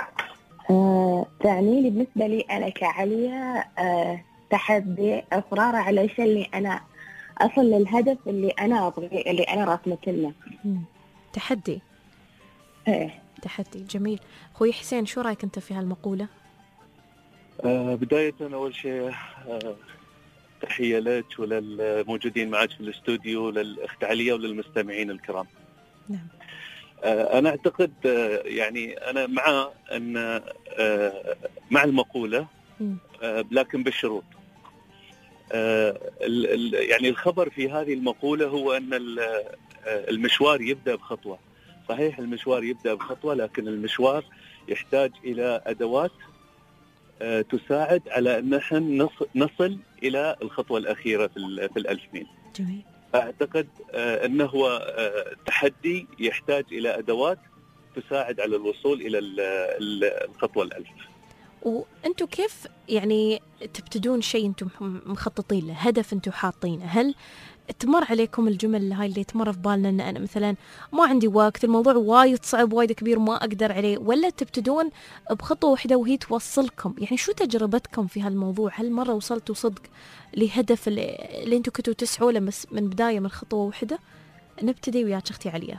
آه، تعني لي بالنسبة لي أنا كعليا آه، تحدي إصرار على الشيء اللي أنا أصل للهدف اللي أنا أبغي اللي أنا راسمته لنا. تحدي. إيه تحدي جميل. أخوي حسين شو رأيك أنت في هالمقولة؟ آه بداية أول شيء آه تحية لك وللموجودين معك في الاستوديو، للأخت عليا وللمستمعين الكرام. نعم. آه أنا أعتقد آه يعني أنا مع أن آه مع المقولة آه لكن بالشروط. آه ال ال يعني الخبر في هذه المقولة هو أن المشوار يبدأ بخطوة. صحيح المشوار يبدأ بخطوة، لكن المشوار يحتاج إلى أدوات آه تساعد على أن نحن نصل إلى الخطوة الأخيرة في, في الألف ميل. جميل. أعتقد آه أنه هو آه تحدي يحتاج إلى أدوات تساعد على الوصول إلى الخطوة الألف. وأنتوا كيف يعني تبتدون شيء أنتم مخططين له، هدف أنتم حاطينه؟ هل تمر عليكم الجمل هاي اللي تمر في بالنا أن أنا مثلا ما عندي وقت، الموضوع وايد صعب وايد كبير ما أقدر عليه، ولا تبتدون بخطوة واحدة وهي توصلكم؟ يعني شو تجربتكم في هالموضوع؟ هل مرة وصلتوا صدق لهدف اللي, اللي أنتم كنتوا تسعوا له من بداية من خطوة واحدة؟ نبتدي وياك أختي عليا.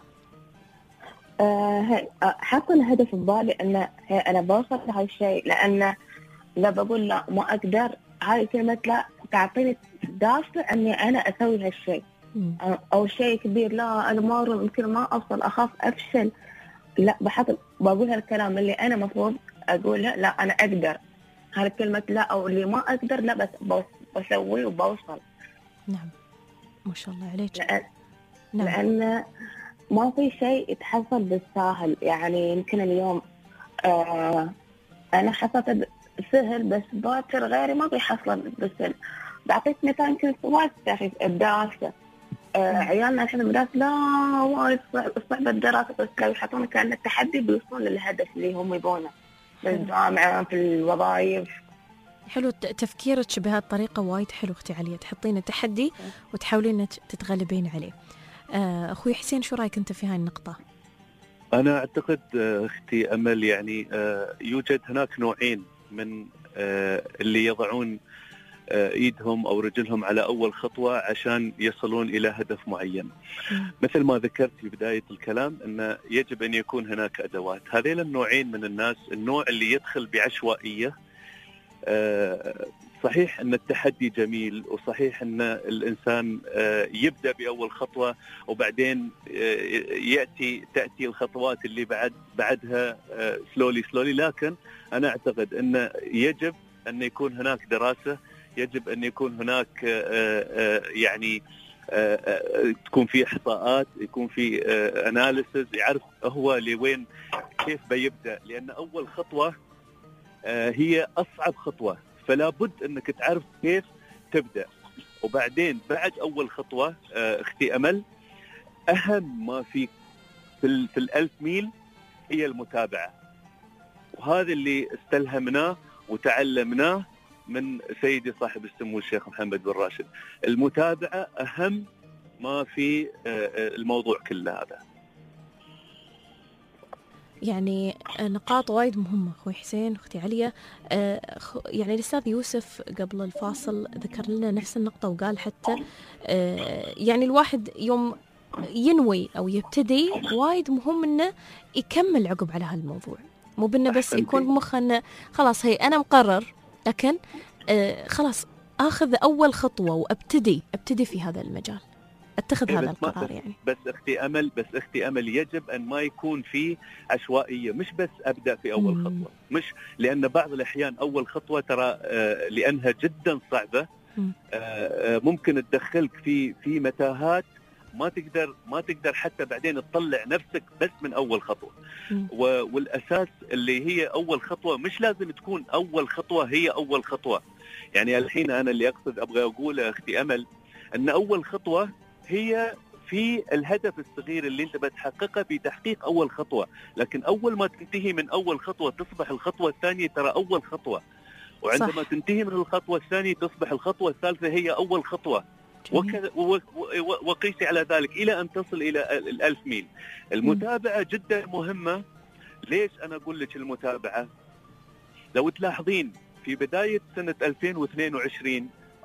آه حاطة الهدف في بالي أن أنا بوصل لهالشيء، لأن لا بقول لا ما أقدر، هاي كلمة لا تعطيني دافع أني أنا أسوي هالشيء. أو شيء كبير لا أنا ما يمكن ما أوصل، أخاف أفشل، لا بحط بقول هالكلام اللي أنا مفروض أقوله، لا أنا أقدر. هالكلمة لا أو اللي ما أقدر لا بس بسوي وبوصل. نعم ما شاء الله عليك. لأن, نعم. لأن ما في شيء يتحصل بالساهل. يعني يمكن اليوم آه أنا حصلت سهل، بس باكر غيري ما بيحصل بالسهل. بعطيك مثال يمكن وايد سهل الدراسة. آه عيالنا الحين المدرسة لا وايد صعب صعب الدراسة، بس لو يحطون كأن التحدي بيوصلون للهدف اللي هم يبونه في الجامعة في الوظائف. حلو تفكيرك بهالطريقة، وايد حلو أختي عليا، تحطين تحدي وتحاولين تتغلبين عليه. أخوي حسين شو رأيك أنت في هاي النقطة؟ أنا أعتقد أختي أمل يعني يوجد هناك نوعين من اللي يضعون إيدهم أو رجلهم على أول خطوة عشان يصلون إلى هدف معين. مثل ما ذكرت في بداية الكلام أن يجب أن يكون هناك أدوات. هذين النوعين من الناس، النوع اللي يدخل بعشوائية. صحيح أن التحدي جميل، وصحيح أن الإنسان يبدأ بأول خطوة وبعدين يأتي تأتي الخطوات اللي بعد بعدها سلولي سلولي. لكن أنا أعتقد أن يجب أن يكون هناك دراسة، يجب أن يكون هناك يعني تكون في إحصاءات، يكون في أناليسز، يعرف هو لوين كيف بيبدأ، لأن أول خطوة هي أصعب خطوة، فلا بد أنك تعرف كيف تبدأ. وبعدين بعد أول خطوة أختي أمل، أهم ما في في, في الألف ميل هي المتابعة، وهذا اللي استلهمناه وتعلمناه من سيدي صاحب السمو الشيخ محمد بن راشد. المتابعة أهم ما في الموضوع كله هذا. يعني نقاط وايد مهمة أخوي حسين أختي عليا. يعني الأستاذ يوسف قبل الفاصل ذكر لنا نفس النقطة وقال حتى يعني الواحد يوم ينوي أو يبتدي وايد مهم إنه يكمل عقب على هالموضوع، مو بأنه بس يكون مخنا خلاص هي أنا مقرر، لكن خلاص أخذ أول خطوة وأبتدي أبتدي في هذا المجال، اتخذ هذا القرار. يعني بس اختي امل بس اختي امل يجب ان ما يكون في عشوائيه، مش بس ابدا في اول مم. خطوه، مش لان بعض الاحيان اول خطوه ترى آه لانها جدا صعبه آه ممكن تدخلك في في متاهات ما تقدر ما تقدر حتى بعدين تطلع نفسك بس من اول خطوه. والاساس اللي هي اول خطوه مش لازم تكون اول خطوه هي اول خطوه. يعني الحين انا اللي اقصد ابغى اقوله اختي امل ان اول خطوه هي في الهدف الصغير اللي انت بتحققه في تحقيق اول خطوه، لكن اول ما تنتهي من اول خطوه تصبح الخطوه الثانيه ترى اول خطوه، وعندما صح. تنتهي من الخطوه الثانيه تصبح الخطوه الثالثه هي اول خطوه، وقيسي على ذلك الى ان تصل الى الألف ميل. المتابعه جدا مهمه. ليش انا اقول لك المتابعه؟ لو تلاحظين في بدايه سنه ألفين واثنين وعشرين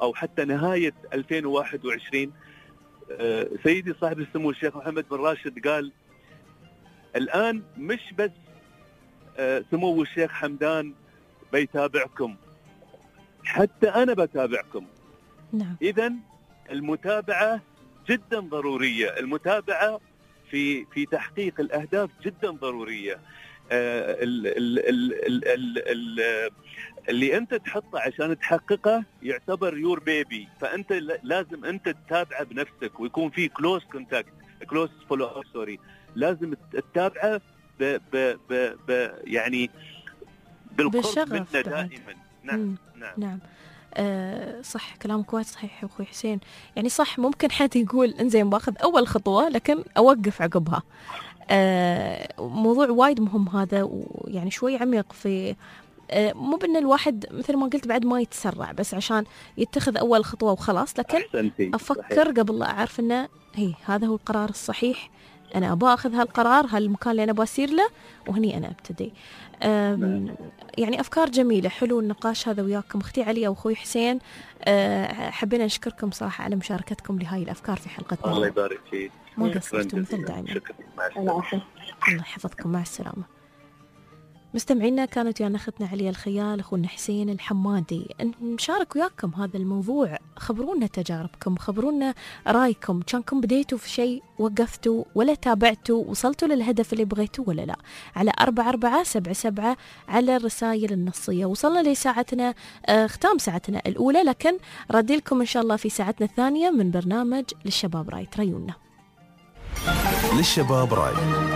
أو حتى نهاية ألفين وواحد وعشرين سيدي صاحب السمو الشيخ محمد بن راشد قال الآن مش بس سمو الشيخ حمدان بيتابعكم، حتى أنا بتابعكم. نعم. إذن المتابعة جدا ضرورية، المتابعة في في تحقيق الأهداف جدا ضرورية. ال ال ال ال ال اللي أنت تحطه عشان تحققه يعتبر يور بيبي، فأنت لازم أنت تتابعه بنفسك ويكون في كلوز كونتاكت كلوز فولو اب سوري لازم تتابعه ب ب ب ب يعني بالقرب منه دائما. نعم. مم. نعم نعم أه صح، كلامك وايد صحيح يا أخوي حسين. يعني صح، ممكن حد يقول إنزين باخذ أول خطوة لكن أوقف عقبها. أه موضوع وايد مهم هذا، ويعني شوي عميق في أه مو بأن الواحد مثل ما قلت بعد ما يتسرع بس عشان يتخذ أول خطوة وخلاص، لكن أحسنتي. أفكر صحيح. قبل لا أعرف أنه هي هذا هو القرار الصحيح، أنا أبغى أخذ هالقرار، هالمكان اللي أنا بسير له، وهني أنا أبتدي. يعني أفكار جميلة، حلو النقاش هذا وياكم أختي عليا وأخوي حسين. أه حبينا نشكركم صراحة على مشاركتكم لهاي الأفكار في حلقتنا. الله يبارك فيك. ما قصرتوا مثل دائما. الله يحفظكم، مع السلامة. مستمعينا كانت ويانا أختنا عليا الخيال، أخونا حسين الحمادي. نشارك وياكم هذا الموضوع، خبرونا تجاربكم، خبرونا رأيكم، كانكم بديتوا في شيء وقفتوا ولا تابعتوا، وصلتوا للهدف اللي بغيتوا ولا لا، على أربعة أربعة سبعة سبعة على الرسائل النصية. وصلنا لساعتنا آه ختام ساعتنا الأولى، لكن ردي لكم إن شاء الله في ساعتنا الثانية من برنامج للشباب راي. تريونا للشباب راي.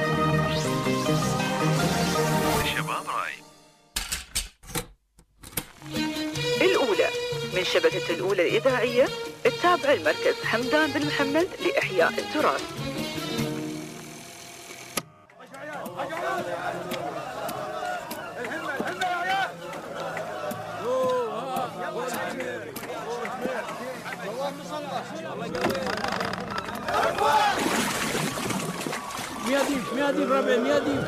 الأولى من شبكة الأولى الإذاعية، التابعة المركز حمدان بن محمد لإحياء التراث. مياديف مياديف ربع مياديف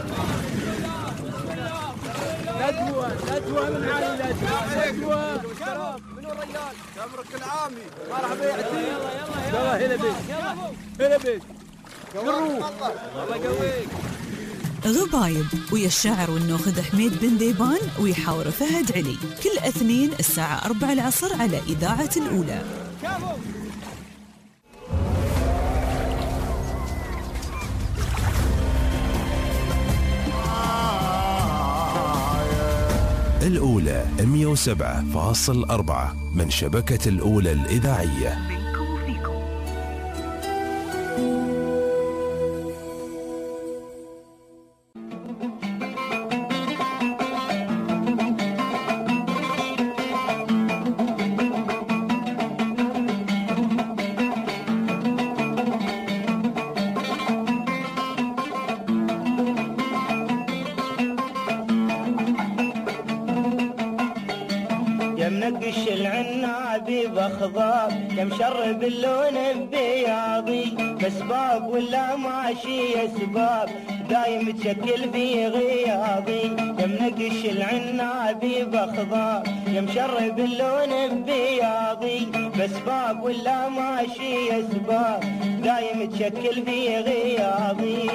ندوة ندوة من عالي ندوة منو الرجال؟ تمرك العامي مرحبا يا عتيق. يلا يلا هلا بيك هلا بيك قروه الله يقويك. غبايب ويا الشاعر والناخذ حميد بن ديبان ويحاور فهد علي، كل اثنين الساعة أربعة العصر على إذاعة الأولى. الأولى مئة وسبعة فاصل أربعة من شبكة الأولى الإذاعية. يا مشرب اللون ببياضي، بسباب ولا ماشي اسباب دايم تشكل في غياضي. يا منقش العنابي بخضار، يا مشرب اللون ببياضي، بسباب ولا ماشي اسباب دايم تشكل في غياضي.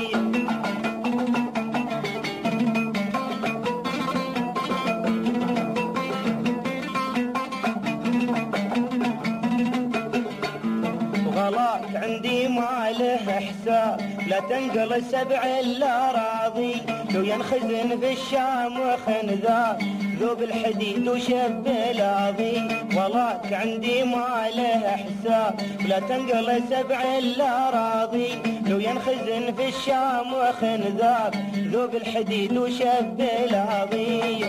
عندي ما له حساب، لا تنقل سبع الأراضي، لو ينخزن في الشام وخنذاب ذوب الحديد وشب الاضي. ولاك عندي ما له حساب، لا تنقل سبع الأراضي، لو ينخزن في الشام وخنذاب ذوب الحديد وشب الاضي.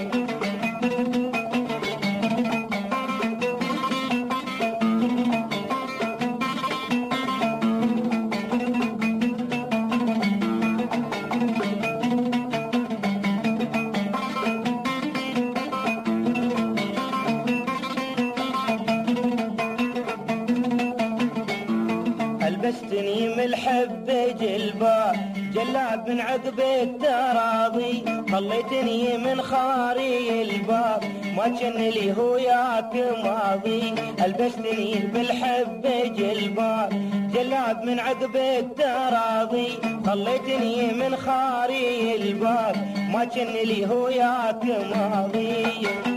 ألبستني من الحب جلباب جلاب من عقب التراضي خليتني من خاري الباب ما كان لي هو ياك ماضي ألبستني بالحب جلباب جلاب من عقب التراضي خليتني من خاري الباب ما كان لي هو ياك ماضي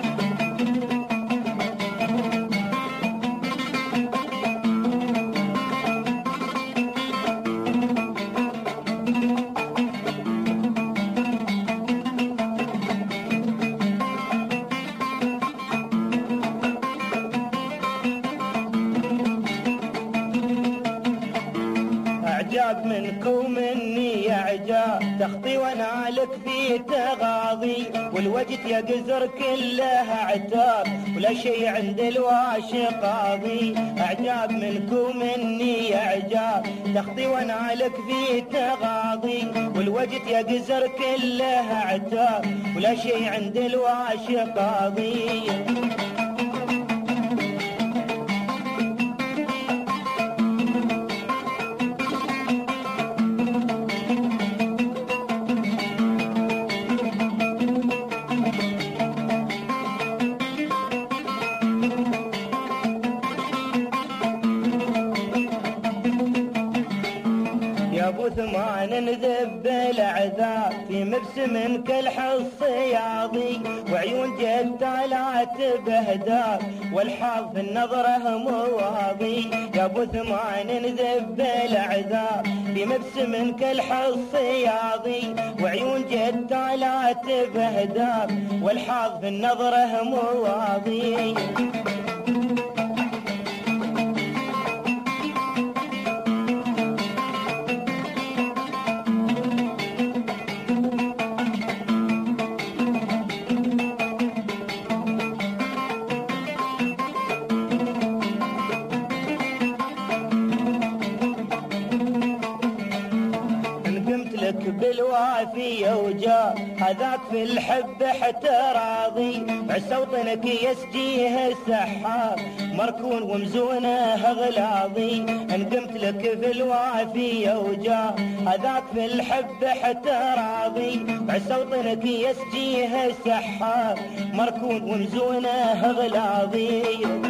منكم مني اعجاب تخطي وانا لك في تغاضي والوجد يا قزر كلها عتاب ولا شيء عند الواشق قاضي اعجاب منكم مني اعجاب تخطي وانا لك في تغاضي والوجد يا قزر كلها عتاب ولا شيء عند الواشق قاضي ثمان نذب العذاب في مبسم كالحص ياضي وعيون جد طلعت بهداب والحظ في النظره مواضي يا ابو ثمان نذب العذاب في مبسم كالحص ياضي وعيون جد طلعت بهداب والحظ في النظره مواضي بالوافية وجاء هذاك في الحب حتى راضي عسوطنك يسجيه السحاب مركون ومزونه غلاضي انقمت لك في الوافية وجاء هذاك في الحب حتى راضي عسوطنك يسجيه السحاب مركون ومزونه غلاضي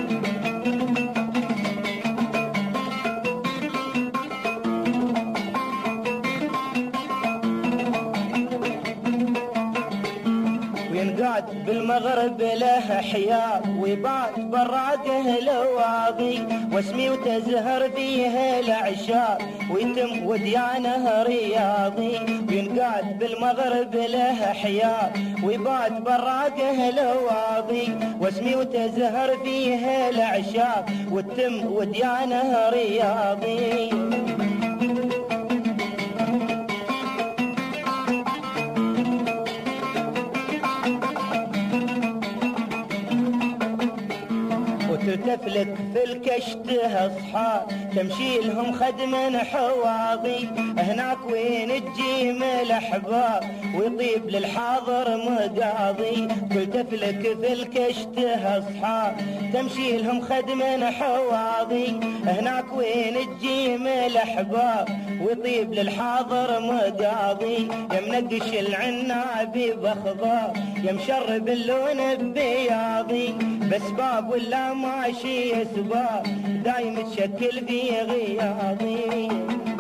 بالمغرب له حياه ويبات براقه لواضي واسمي وتزهر فيه العشاء ويتم وديانه رياضي ينقاد بالمغرب له حياه ويبات براقه لواضي واسمي وتزهر فيه العشاء وتم وديانه رياضي تفلك في الكشت اصحاب تمشي لهم خدم حواضي هناك وين تجيم الاحباب ويطيب للحاضر مقاضي كل تفلك في الكشت اصحاب تمشي لهم خدم حواضي هناك وين تجيم الاحباب ويطيب للحاضر مقاضي يا منقش العنابي بخضار يا مشرب اللون بياضي بس باب ولا ماشي اسباب دايم تشكل في غياضي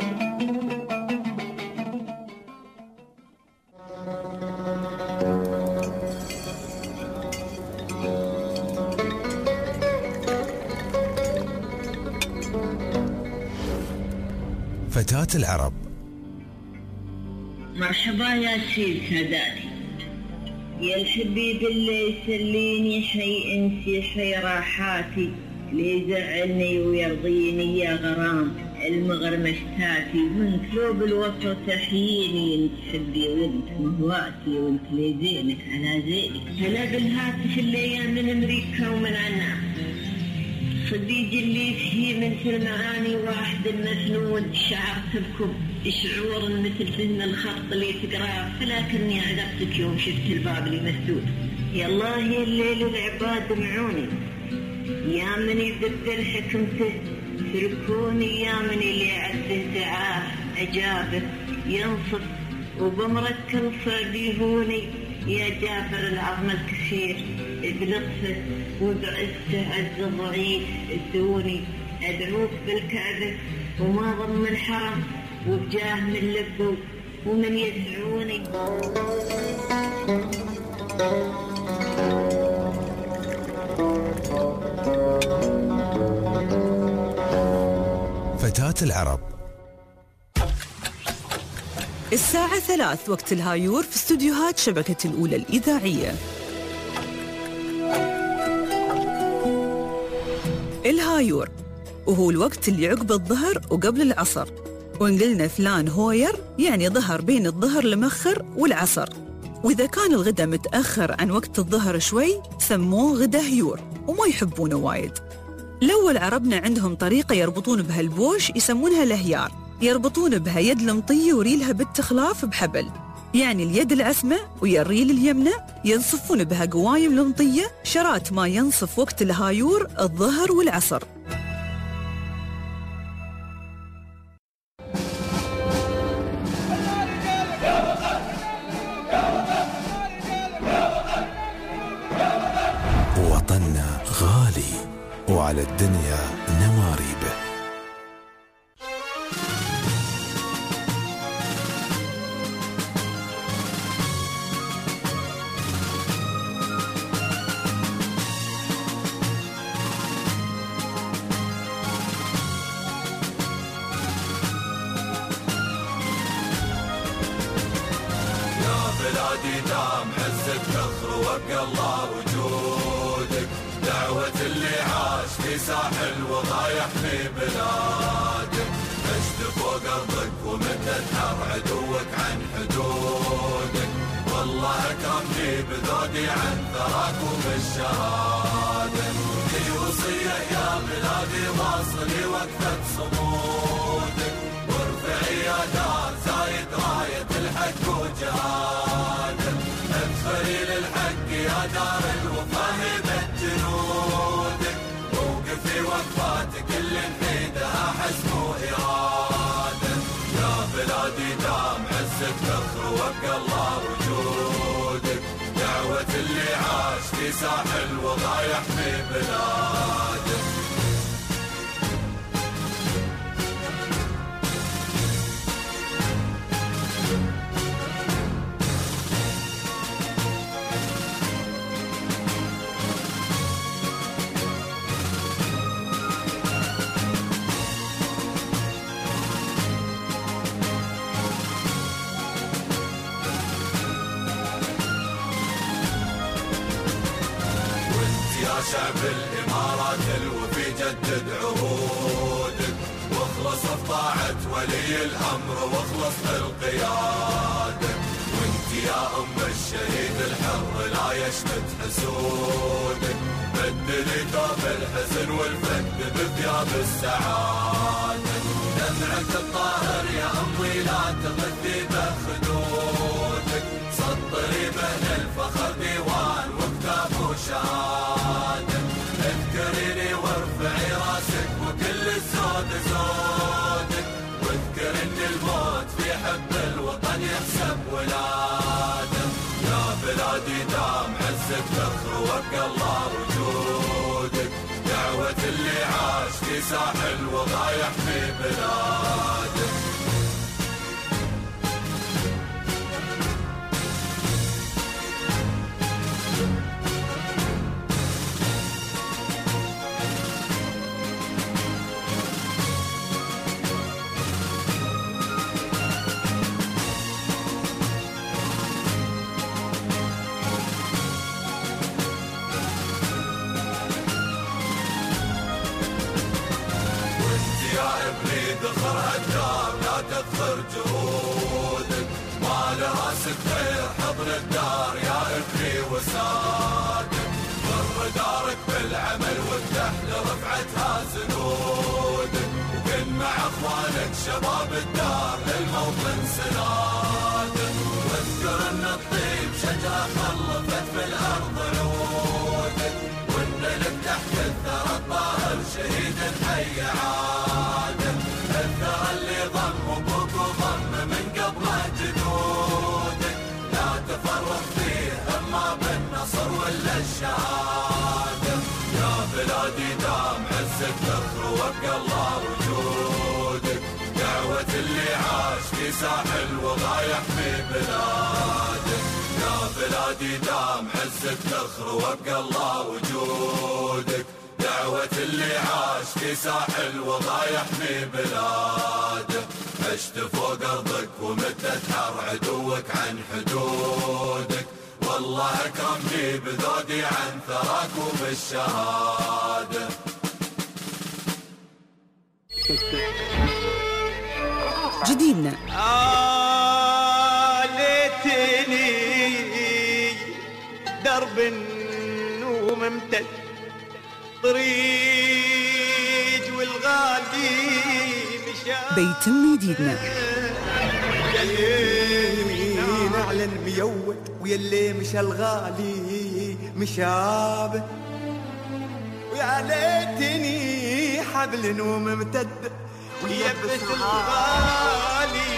فتاة العرب. مرحبا يا سيد ساداتي يا الحبيب اللي يسليني حي انسي حي راحاتي اللي يزعلني ويرضيني يا غرام المغرمشتاتي وانت لو بالوسط تحييني انت حبي وانت مهواتي وانت لي زينك على زينك هلا بالهاتف اللي من امريكا ومن عناب صديقي اللي فيه مثل المعاني واحد المفنون شعر تركب شعور مثل فن الخط اللي تقراه فلكني عذبتك يوم شفت الباب اللي مسدود يا الله يا الليل العباد دمعوني يا من يدبر حكمته تركوني يا من اللي أجابر ينصف وبمرك كل صيد يهوني يا جابر العظم الكثير بلطفه وبعزته عز الضعيف ادوني أدعوك بالكعبة وما ضم الحرم وبجاه من لبوا ومن يسعوني. فتاة العرب. الساعة ثلاث وقت الهايور في استوديوهات شبكة الأولى الإذاعية. الهايور وهو الوقت اللي عقب الظهر وقبل العصر، وإن قلنا فلان هوير يعني ظهر بين الظهر المخر والعصر، وإذا كان الغدا متأخر عن وقت الظهر شوي سموه غدا هيور وما يحبونه وايد. الأول عربنا عندهم طريقة يربطون بها البوش يسمونها الهيار، يربطون بها يد المطية وريلها بالتخلاف بحبل، يعني اليد العسمة ويا الريل اليمنى ينصفون بها قوايم المطية شرات ما ينصف وقت الهايور الظهر والعصر. وطننا غالي وعلى الدنيا نماريبه. بلادي دام عزك فخر وابقى الله وجودك، دعوة اللي عاش في ساحل وضايح في بلادك، مجد فوق ارضك ومدة حر عدوك عن حدودك، والله اكرمني بذودي عن ثراك وبالشهادة، لي وصية يا بلادي واصلي وقفة صمودك، وارفعي يا دار زايد راية الحق وجهادك، ادخلي للحق يا دار الوفا هبت جنودك، وقفي وقفاتك اللي نحيدها حزم وإرادة، يا بلادي دام عزك فخر وابقى الله وجودك، دعوة اللي عاش في ساحل وضايح في بلادك. شعب الإمارات الوفي جدد عهودك، واخلص في طاعة ولي الأمر واخلص بالقيادة، وانت يا أم الشهيد الحر لا يشمت حسودك، بدلي ثوب الحزن والفقد بثياب السعادة، دمعك الطاهر يا أمي لا تغذي بخدودك، سطري بين الفخر ديوان وكتاب وشهادة، اذكريني وارفعي راسك وكل الزود زودك، واذكر ان الموت في حب الوطن يحسب ولاده، يا بلادي دام عزك فخر وابقى الله وجودك، دعوة اللي عاش في ساحل وضايح في بلاده. ذخر هالدار لا تذخر جهودك، ما لراسك غير حضن الدار يا ابني وسادك، بر دارك بالعمل وافتح لرفعتها زنودك، وكن مع اخوانك شباب الدار للموطن سنادك، واذكر ان الطيب شجرة خلفت في الارض عودك، وان لك تحت الثرى الطاهر شهيد حي عادك، الثرى اللي ضم ابوك الشهادة. يا بلادي دام عزك فخر وابقى الله وجودك، دعوة اللي عاش في ساحل وضايع في بلادك. يا بلادي دام عزك فخر وابقى الله وجودك، دعوة اللي عاش في ساحل وضايع في بلاده. عشت فوق أرضك ومدت حر عدوك عن حدودك، والله أكرمني بذودي عن ثراك وبالشهادة. جديدنا آه ليتني درب وممتد طريق والغالي مشى بيتم جديدنا. يلي نعلن ميود ويلي مشى الغالي مشابه، ويا ليتني حبل وممتد ويلبس الغالي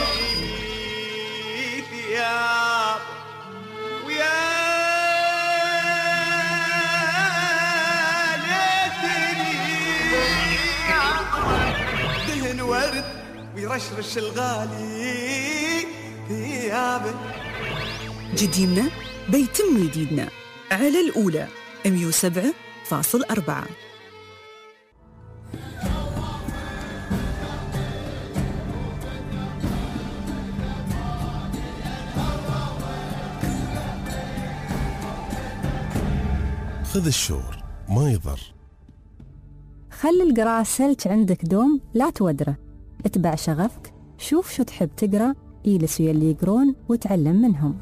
ثياب، ويا دهن ورد ويرشرش الغالي ثيابه. جديدنا بيتم جديدنا على الأولى مية وسبعة فاصل أربعة. خذ الشور ما يضر. خلي القراءة سلج عندك دوم لا تودره، اتبع شغفك، شوف شو تحب تقرأ، يجلس ويا اللي يقرون وتعلم منهم.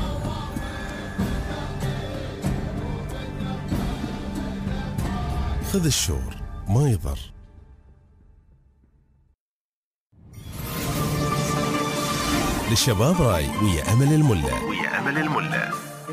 خذ الشور ما يضر. للشباب راي ويا أمل الملا ويا أمل الملا.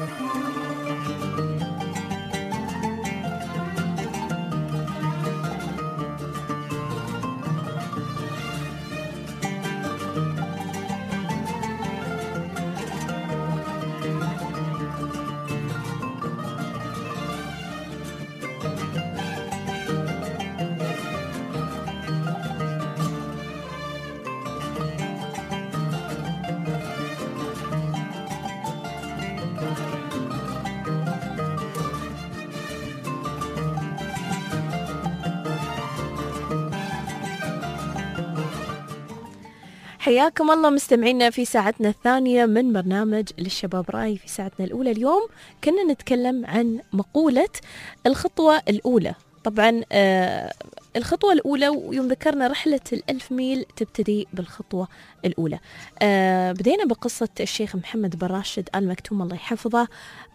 حياكم الله مستمعينا في ساعتنا الثانية من برنامج للشباب رأي. في ساعتنا الأولى اليوم كنا نتكلم عن مقولة الخطوة الأولى. طبعا آه الخطوة الأولى، ويوم ذكرنا رحلة الألف ميل تبتدي بالخطوة الأولى. آه بدينا بقصة الشيخ محمد بن راشد آل مكتوم الله يحفظه،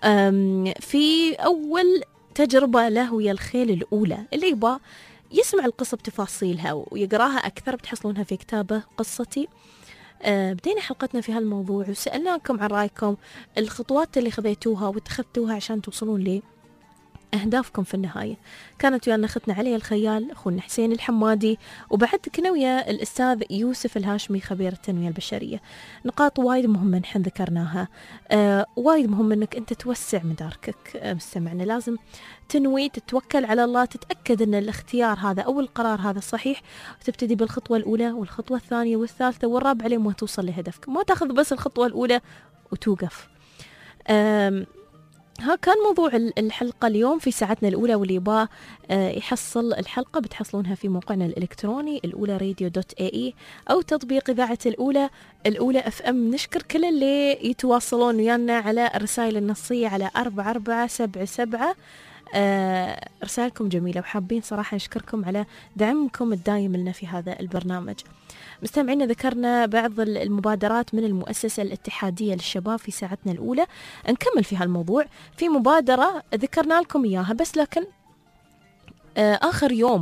في أول تجربة له ويا الخيل الأولى. اللي يبغى يسمع القصة بتفاصيلها ويقراها أكثر بتحصلونها في كتابه قصتي. آه بدينا حلقتنا في هالموضوع وسألناكم عن رأيكم، الخطوات اللي خذيتوها واتخذتوها عشان توصلون ليه أهدافكم في النهاية. كانت ويانا أختنا علي الخيال، أخونا حسين الحمادي، وبعد كنا ويا الأستاذ يوسف الهاشمي خبير التنمية البشرية. نقاط وايد مهمة نحن ذكرناها. آه وايد مهم أنك أنت توسع مداركك. آه مستمعنا لازم تنوي، تتوكل على الله، تتأكد أن الاختيار هذا أو القرار هذا صحيح، وتبتدي بالخطوة الأولى والخطوة الثانية والثالثة والرابعة لما توصل لهدفك. ما تأخذ بس الخطوة الأولى وتوقف. آه ها كان موضوع الحلقة اليوم في ساعتنا الأولى، واللي يبغى يحصل الحلقة بتحصلونها في موقعنا الإلكتروني الأولى راديو دوت اي اي أو تطبيق إذاعة الأولى الأولى اف ام. نشكر كل اللي يتواصلون ويانا على الرسائل النصية على أربعة أربعة سبعة سبعة. آه رسائلكم جميلة وحابين صراحة نشكركم على دعمكم الدائم لنا في هذا البرنامج. مستمعينا ذكرنا بعض المبادرات من المؤسسة الاتحادية للشباب في ساعتنا الأولى، نكمل في هالموضوع. في مبادرة ذكرنا لكم إياها بس لكن آه آخر يوم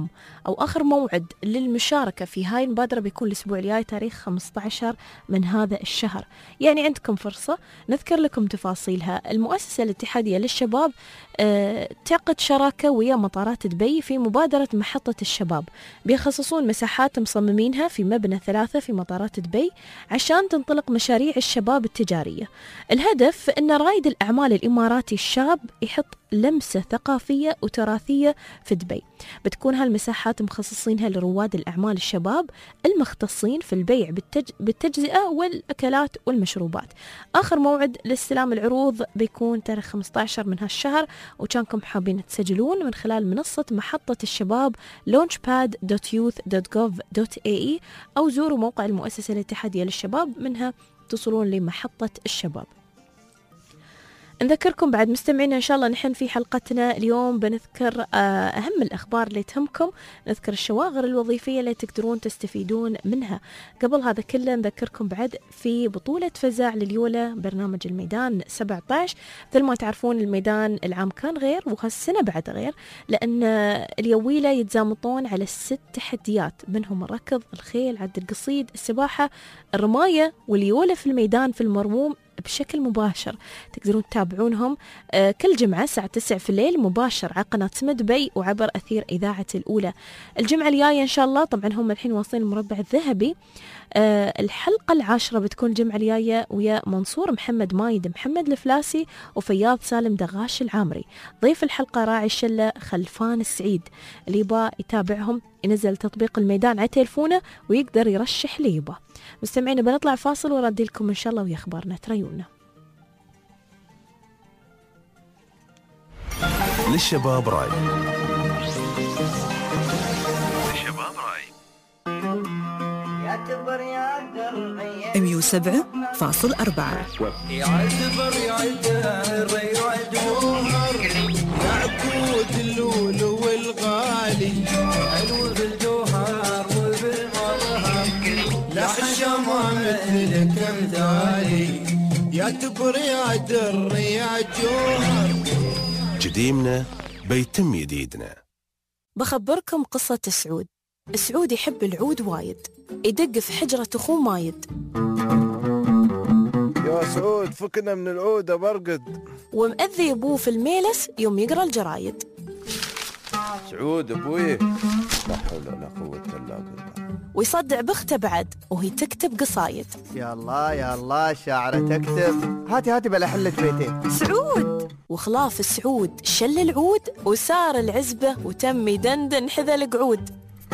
أو آخر موعد للمشاركة في هاي المبادرة بيكون الأسبوع الجاي تاريخ خمسة عشر من هذا الشهر. يعني عندكم فرصة. نذكر لكم تفاصيلها. المؤسسة الاتحادية للشباب أه تعقد شراكة ويا مطارات دبي في مبادرة محطة الشباب، بيخصصون مساحات مصممينها في مبنى ثلاثة في مطارات دبي عشان تنطلق مشاريع الشباب التجارية. الهدف أن رائد الأعمال الإماراتي الشاب يحط لمسة ثقافية وتراثية في دبي. بتكون هالمساحات مخصصينها لرواد الأعمال الشباب المختصين في البيع بالتج... بالتجزئة والأكلات والمشروبات. آخر موعد لاستلام العروض بيكون تاريخ خمسة عشر من هالشهر، وكانكم حابين تسجلون من خلال منصة محطة الشباب launchpad dot youth dot gov dot a e أو زوروا موقع المؤسسة الاتحادية للشباب، منها تصلون لمحطة الشباب. نذكركم بعد مستمعينا إن شاء الله نحن في حلقتنا اليوم بنذكر أهم الأخبار اللي تهمكم، نذكر الشواغر الوظيفية اللي تقدرون تستفيدون منها. قبل هذا كله نذكركم بعد في بطولة فزاع لليولا برنامج الميدان سبعة عشر. مثل ما تعرفون الميدان العام كان غير وهالسنة بعد غير، لأن اليويلة يتزامطون على الست تحديات، منهم الركض، الخيل، عد القصيد، السباحة، الرماية، واليولا في الميدان في المروم بشكل مباشر. تقدرون تتابعونهم آه كل جمعة الساعة تسعة في الليل مباشر على قناة سما دبي وعبر أثير إذاعة الأولى. الجمعة الجاية إن شاء الله، طبعا هم الحين واصلين المربع الذهبي. آه الحلقة العاشرة بتكون الجمعة الجاية ويا منصور محمد مايد محمد الفلاسي وفياض سالم دغاش العامري. ضيف الحلقة راعي الشلة خلفان السعيد. اللي يبغى يتابعهم ينزل تطبيق الميدان على تلفونه ويقدر يرشح لي يبغى. مستمعين بنطلع فاصل وردي لكم إن شاء الله ويا أخبارنا تريونا. للشباب راي. للشباب راي. مية وسبعة فاصل أربعة. يعتبر يعتبر يعتبر يعقود اللول والغالي، حلو بالجوهر وبالمظهر، لحشة ما مثلك امثالي، يعتبر يا در يا جوهر. جديمنا بيتم جديدنا. بخبركم قصة سعود. سعود يحب العود وايد، يدق في حجرة أخوه مايد. يا سعود فكنا من العودة برقد. ومأذي أبوه في الميلس يوم يقرأ الجرايد. سعود أبوي لا حول ولا قوة إلا بالله. ويصدع بخته بعد وهي تكتب قصايد. يا الله يا الله شاعرة تكتب. هاتي هاتي بلا حلة بيتين. سعود وخلاف سعود شل العود وسار العزبة وتم يدندن حذا القعود.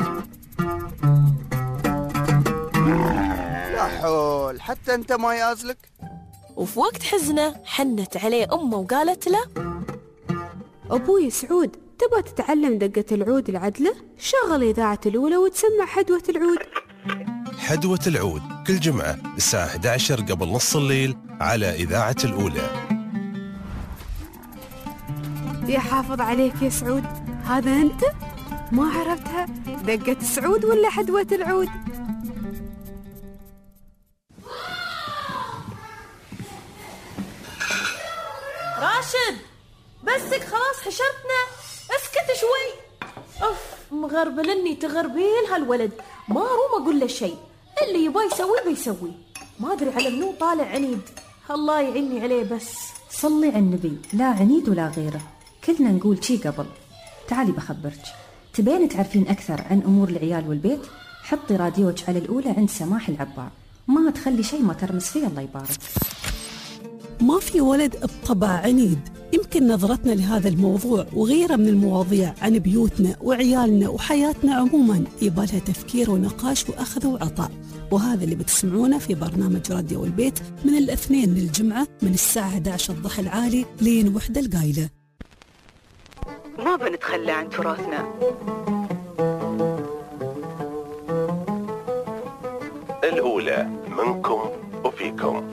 لا حول حتى انت ما يازلك. وفي وقت حزنه حنت عليه امه وقالت له: ابوي سعود تبغى تتعلم دقة العود العدلة؟ شغل إذاعة الأولى وتسمع حدوة العود. حدوة العود كل جمعة الساعة إحدى عشر قبل نص الليل على إذاعة الأولى. يحافظ عليك يا سعود، هذا أنت؟ ما عرفتها دقة سعود ولا حدوة العود؟ راشد بسك خلاص حشرتنا، اسكت شوي. أوف مغربلني تغربيل هالولد، ما روم أقول له شيء، اللي يبغى يسوي بيسوي، ما أدري على منو طالع عنيد، الله يعيني عليه. بس صلي على النبي، لا عنيد ولا غيره، كلنا نقول شي قبل. تعالي بخبرك، تبين تعرفين أكثر عن أمور العيال والبيت؟ حطي راديوك على الأولى عند سماح العبار، ما تخلي شيء ما ترمس فيه الله يبارك. ما في ولد بطبع عنيد، يمكن نظرتنا لهذا الموضوع وغيره من المواضيع عن بيوتنا وعيالنا وحياتنا عموما يبالها تفكير ونقاش وأخذ وعطاء، وهذا اللي بتسمعونه في برنامج راديو البيت من الاثنين للجمعة من الساعة إحدى عشر الضحى العالي لين وحدة القايلة. ما بنتخلى عن تراثنا. الأولى منكم وفيكم.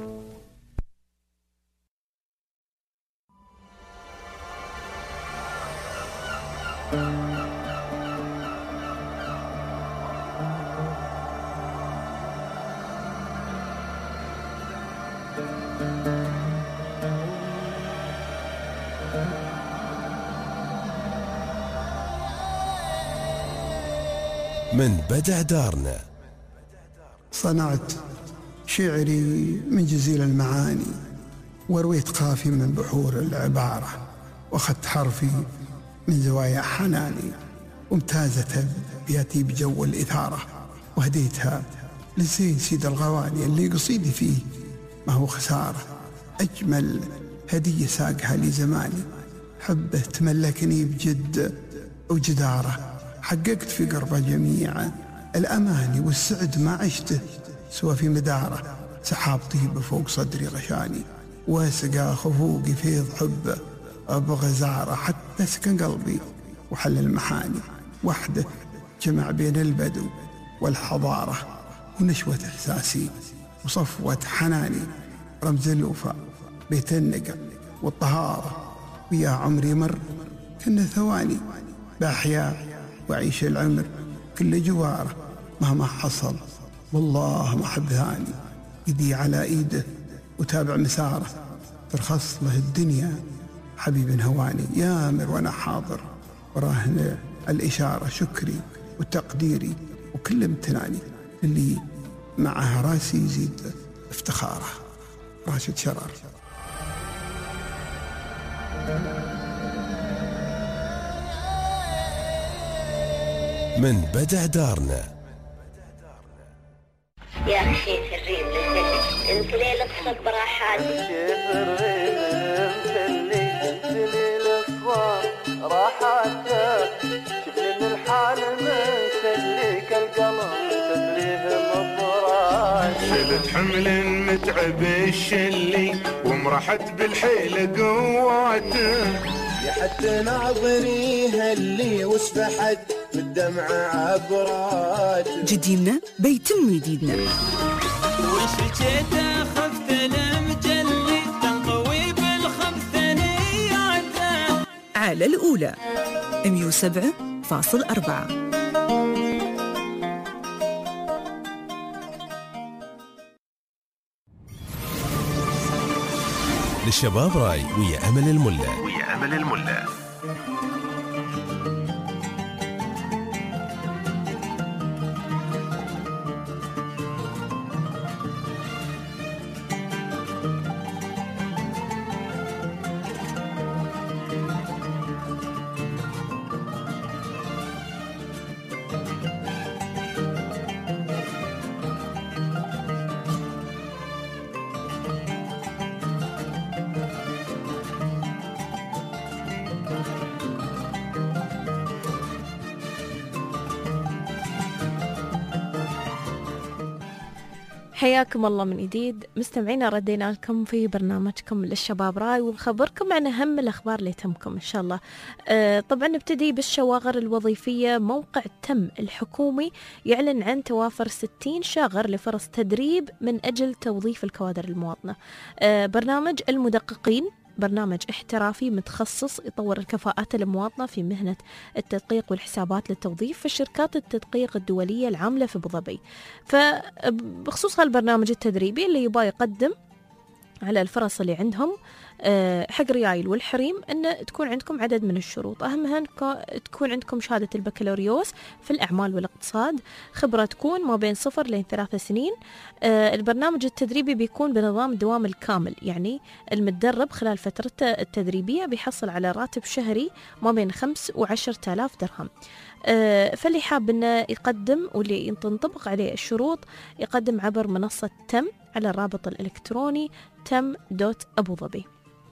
من بدع دارنا. صنعت شعري من جزيل المعاني، ورويت قافي من بحور العبارة، واخذت حرفي من زوايا حناني، وامتازت بياتي بجو الإثارة، وهديتها للزين سيد الغوالي اللي قصيدي فيه ما هو خسارة. أجمل هدية ساقها لي زماني، حبه تملكني بجد وجدارة، حققت في قربه جميع الأماني، والسعد ما عشته سوى في مداره، سحاب طيب فوق صدري غشاني، وسقى خفوقي فيض حبه أبغى زاره، حتى سكن قلبي وحل المحاني، وحده جمع بين البدو والحضارة، ونشوة إحساسي وصفوة حناني، رمز الوفاء بيت النقا والطهارة، ويا عمري مر كنا ثواني، بأحيا وعيش العمر كل جواره، مهما حصل والله ما حب ثاني، يدي على إيده وتابع مساره، ترخص له الدنيا حبيب هواني، يامر وأنا حاضر وراهن الإشارة، شكري وتقديري وكل امتناني، اللي معها راسي يزيد افتخاره. راشد شرار. من بدع دارنا. يا أخي شيخ الريم مسلي انت ليلة تصب راحات شيخ الريم مسلي انت ليلة تصب راحات، شوفني من الحال مسليك القلب تدريه مضرات، شلت حمل متعب الشلي ومرحت بالحيل قواته، يا حتى ناظري هاللي وسبحت بالدمع عبرات، جديدنا بيتم جديدنا. وشجيته خفت المجلي تنطوي بالخمسينيات على الأولى مية وسبعة فاصل أربعة. للشباب راي ويا أمل الملا. ويا أمل الملا. حياكم الله من جديد مستمعينا، ردينا لكم في برنامجكم للشباب راي، ونخبركم عن أهم الأخبار اللي تهمكم إن شاء الله. آه طبعا نبتدي بالشواغر الوظيفية. موقع تم الحكومي يعلن عن توافر ستين شاغر لفرص تدريب من أجل توظيف الكوادر المواطنة. آه برنامج المدققين برنامج احترافي متخصص يطور الكفاءات المواطنة في مهنة التدقيق والحسابات للتوظيف في شركات التدقيق الدولية العاملة في أبو ظبي. فبخصوص هالبرنامج التدريبي اللي يبغى يقدم على الفرص اللي عندهم حق ريايل والحريم، أن تكون عندكم عدد من الشروط، أهمها تكون عندكم شهادة البكالوريوس في الأعمال والاقتصاد، خبرة تكون ما بين صفر لين ثلاثة سنين. البرنامج التدريبي بيكون بنظام الدوام الكامل، يعني المتدرب خلال فترته التدريبية بيحصل على راتب شهري ما بين خمس وعشر تلاف درهم. فاللي حاب أنه يقدم واللي تنطبق عليه الشروط يقدم عبر منصة تم على الرابط الإلكتروني تم دوت أبو ظبي.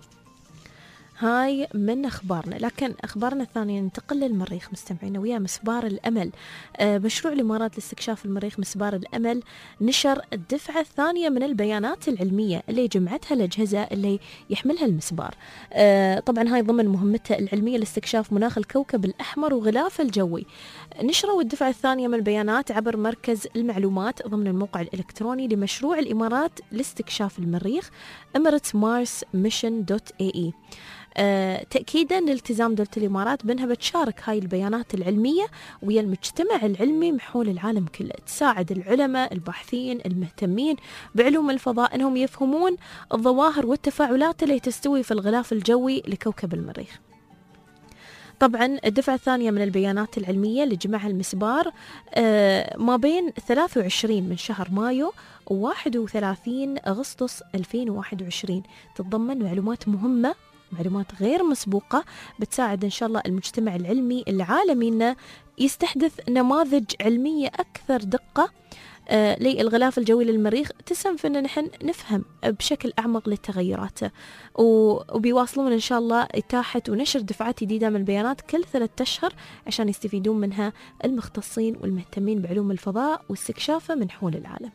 هاي من أخبارنا. لكن أخبارنا الثانية ننتقل للمريخ مستمعينا ويا مسبار الأمل. آه مشروع الإمارات لاستكشاف المريخ مسبار الأمل نشر الدفعة الثانية من البيانات العلمية اللي جمعتها الأجهزة اللي يحملها المسبار. آه طبعا هاي ضمن مهمته العلمية لاستكشاف مناخ الكوكب الأحمر وغلافه الجوي. نشروا الدفعة الثانية من البيانات عبر مركز المعلومات ضمن الموقع الإلكتروني لمشروع الإمارات لاستكشاف المريخ Emirates Mars Mission دوت إيه إي. أه تأكيدا لالتزام دولة الإمارات بأنها بتشارك هاي البيانات العلمية ويا المجتمع العلمي محول العالم كله، تساعد العلماء الباحثين المهتمين بعلوم الفضاء أنهم يفهمون الظواهر والتفاعلات اللي تستوي في الغلاف الجوي لكوكب المريخ. طبعا الدفعة الثانية من البيانات العلمية اللي جمعها المسبار ما بين ثلاثة وعشرين من شهر مايو وواحد وثلاثين أغسطس ألفين وواحد وعشرين تتضمن معلومات مهمة، معلومات غير مسبوقة بتساعد إن شاء الله المجتمع العلمي العالمي إنه يستحدث نماذج علمية أكثر دقة آه للغلاف الجوي للمريخ، تسهم في أن نحن نفهم بشكل أعمق للتغيرات، وبيواصلون إن شاء الله إتاحة ونشر دفعات جديدة من البيانات كل ثلاثة أشهر عشان يستفيدون منها المختصين والمهتمين بعلوم الفضاء واستكشافه من حول العالم.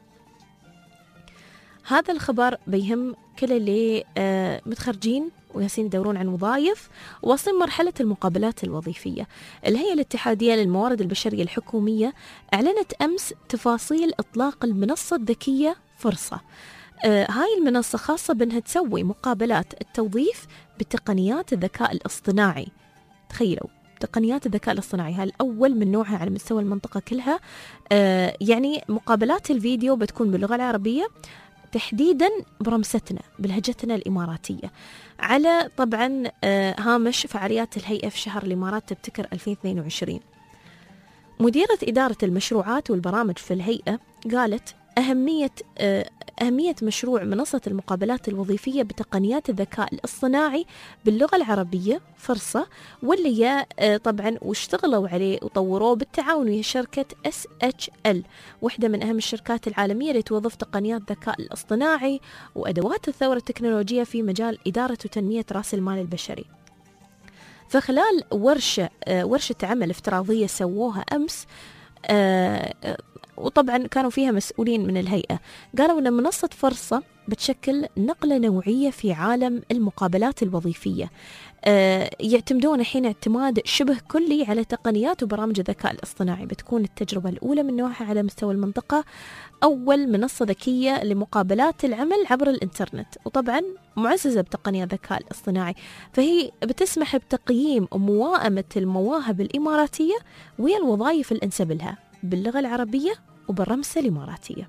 هذا الخبر بيهم كل اللي آه متخرجين وياسين يدورون عن وظائف واصلين مرحلة المقابلات الوظيفية. الهيئة الاتحادية للموارد البشرية الحكومية أعلنت أمس تفاصيل إطلاق المنصة الذكية فرصة. آه هاي المنصة خاصة بأنها تسوي مقابلات التوظيف بتقنيات الذكاء الاصطناعي. تخيلوا تقنيات الذكاء الاصطناعي، هاي الأول من نوعها على مستوى المنطقة كلها. آه يعني مقابلات الفيديو بتكون باللغة العربية تحديدا برمستنا بلهجتنا الإماراتية، على طبعا هامش فعاليات الهيئة في شهر الإمارات تبتكر ألفين واثنين وعشرين. مديرة إدارة المشروعات والبرامج في الهيئة قالت أهمية أهمية مشروع منصة المقابلات الوظيفية بتقنيات الذكاء الاصطناعي باللغة العربية فرصة، واللي طبعا واشتغلوا عليه وطوروه بالتعاون ويا شركة إس إتش إل، واحدة من أهم الشركات العالمية اللي توظف تقنيات الذكاء الاصطناعي وأدوات الثورة التكنولوجية في مجال إدارة وتنمية رأس المال البشري. فخلال ورشة ورشة عمل افتراضية سووها أمس، وطبعا كانوا فيها مسؤولين من الهيئة، قالوا أن منصة فرصة بتشكل نقلة نوعية في عالم المقابلات الوظيفية. آه يعتمدون الحين اعتماد شبه كلي على تقنيات وبرامج الذكاء الاصطناعي. بتكون التجربة الأولى من نوعها على مستوى المنطقة، أول منصة ذكية لمقابلات العمل عبر الإنترنت، وطبعا معززة بتقنية الذكاء الاصطناعي، فهي بتسمح بتقييم وموائمة المواهب الإماراتية ويا الوظائف الأنسب لها باللغة العربية وبالرمسة الإماراتية.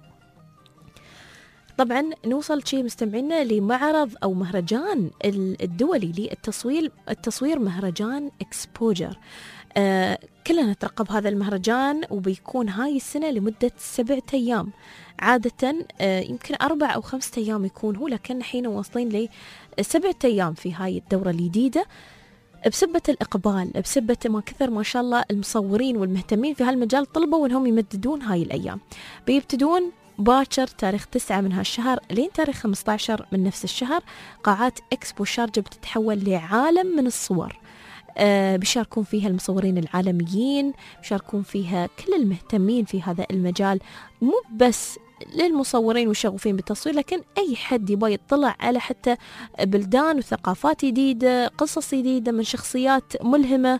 طبعا نوصل شيء مستمعينا لمعرض أو مهرجان الدولي للتصوير التصوير مهرجان إكسبوجر. آه كلنا نترقب هذا المهرجان، وبيكون هاي السنة لمدة سبعة أيام عادة. آه يمكن أربع أو خمسة أيام يكون هو، لكن حين واصلين لسبعة أيام في هاي الدورة الجديدة بسبة الإقبال، بسبة ما كثر ما شاء الله المصورين والمهتمين في هالمجال طلبوا أنهم يمددون هاي الأيام. بيبتدون باكر تاريخ تسعة من هالشهر لين تاريخ خمسة عشر من نفس الشهر. قاعات إكسبو شارجة بتتحول لعالم من الصور. آه بيشاركون فيها المصورين العالميين، بيشاركون فيها كل المهتمين في هذا المجال، مو بس للمصورين والشغوفين بالتصوير، لكن أي حد يبغى يطلع على حتى بلدان وثقافات جديدة، قصص جديدة من شخصيات ملهمة،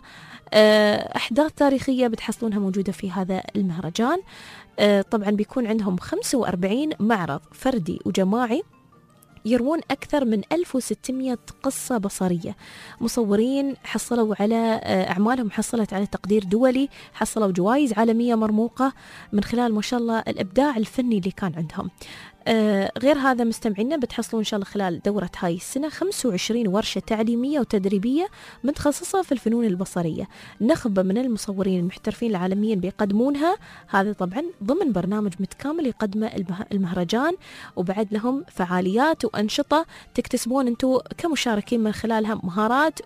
أحداث تاريخية بتحصلونها موجودة في هذا المهرجان. طبعا بيكون عندهم خمسة وأربعين معرض فردي وجماعي يروون أكثر من ألف وستمئة قصة بصرية. مصورين حصلوا على أعمالهم حصلت على تقدير دولي، حصلوا جوائز عالمية مرموقة من خلال ما شاء الله الإبداع الفني اللي كان عندهم. آه غير هذا مستمعينا بتحصلون إن شاء الله خلال دورة هاي السنة خمسة وعشرين ورشة تعليمية وتدريبية متخصصة في الفنون البصرية. نخبة من المصورين المحترفين العالميين بيقدمونها، هذا طبعا ضمن برنامج متكامل يقدمه المهرجان، وبعد لهم فعاليات وأنشطة تكتسبون أنتم كمشاركين من خلالها مهارات،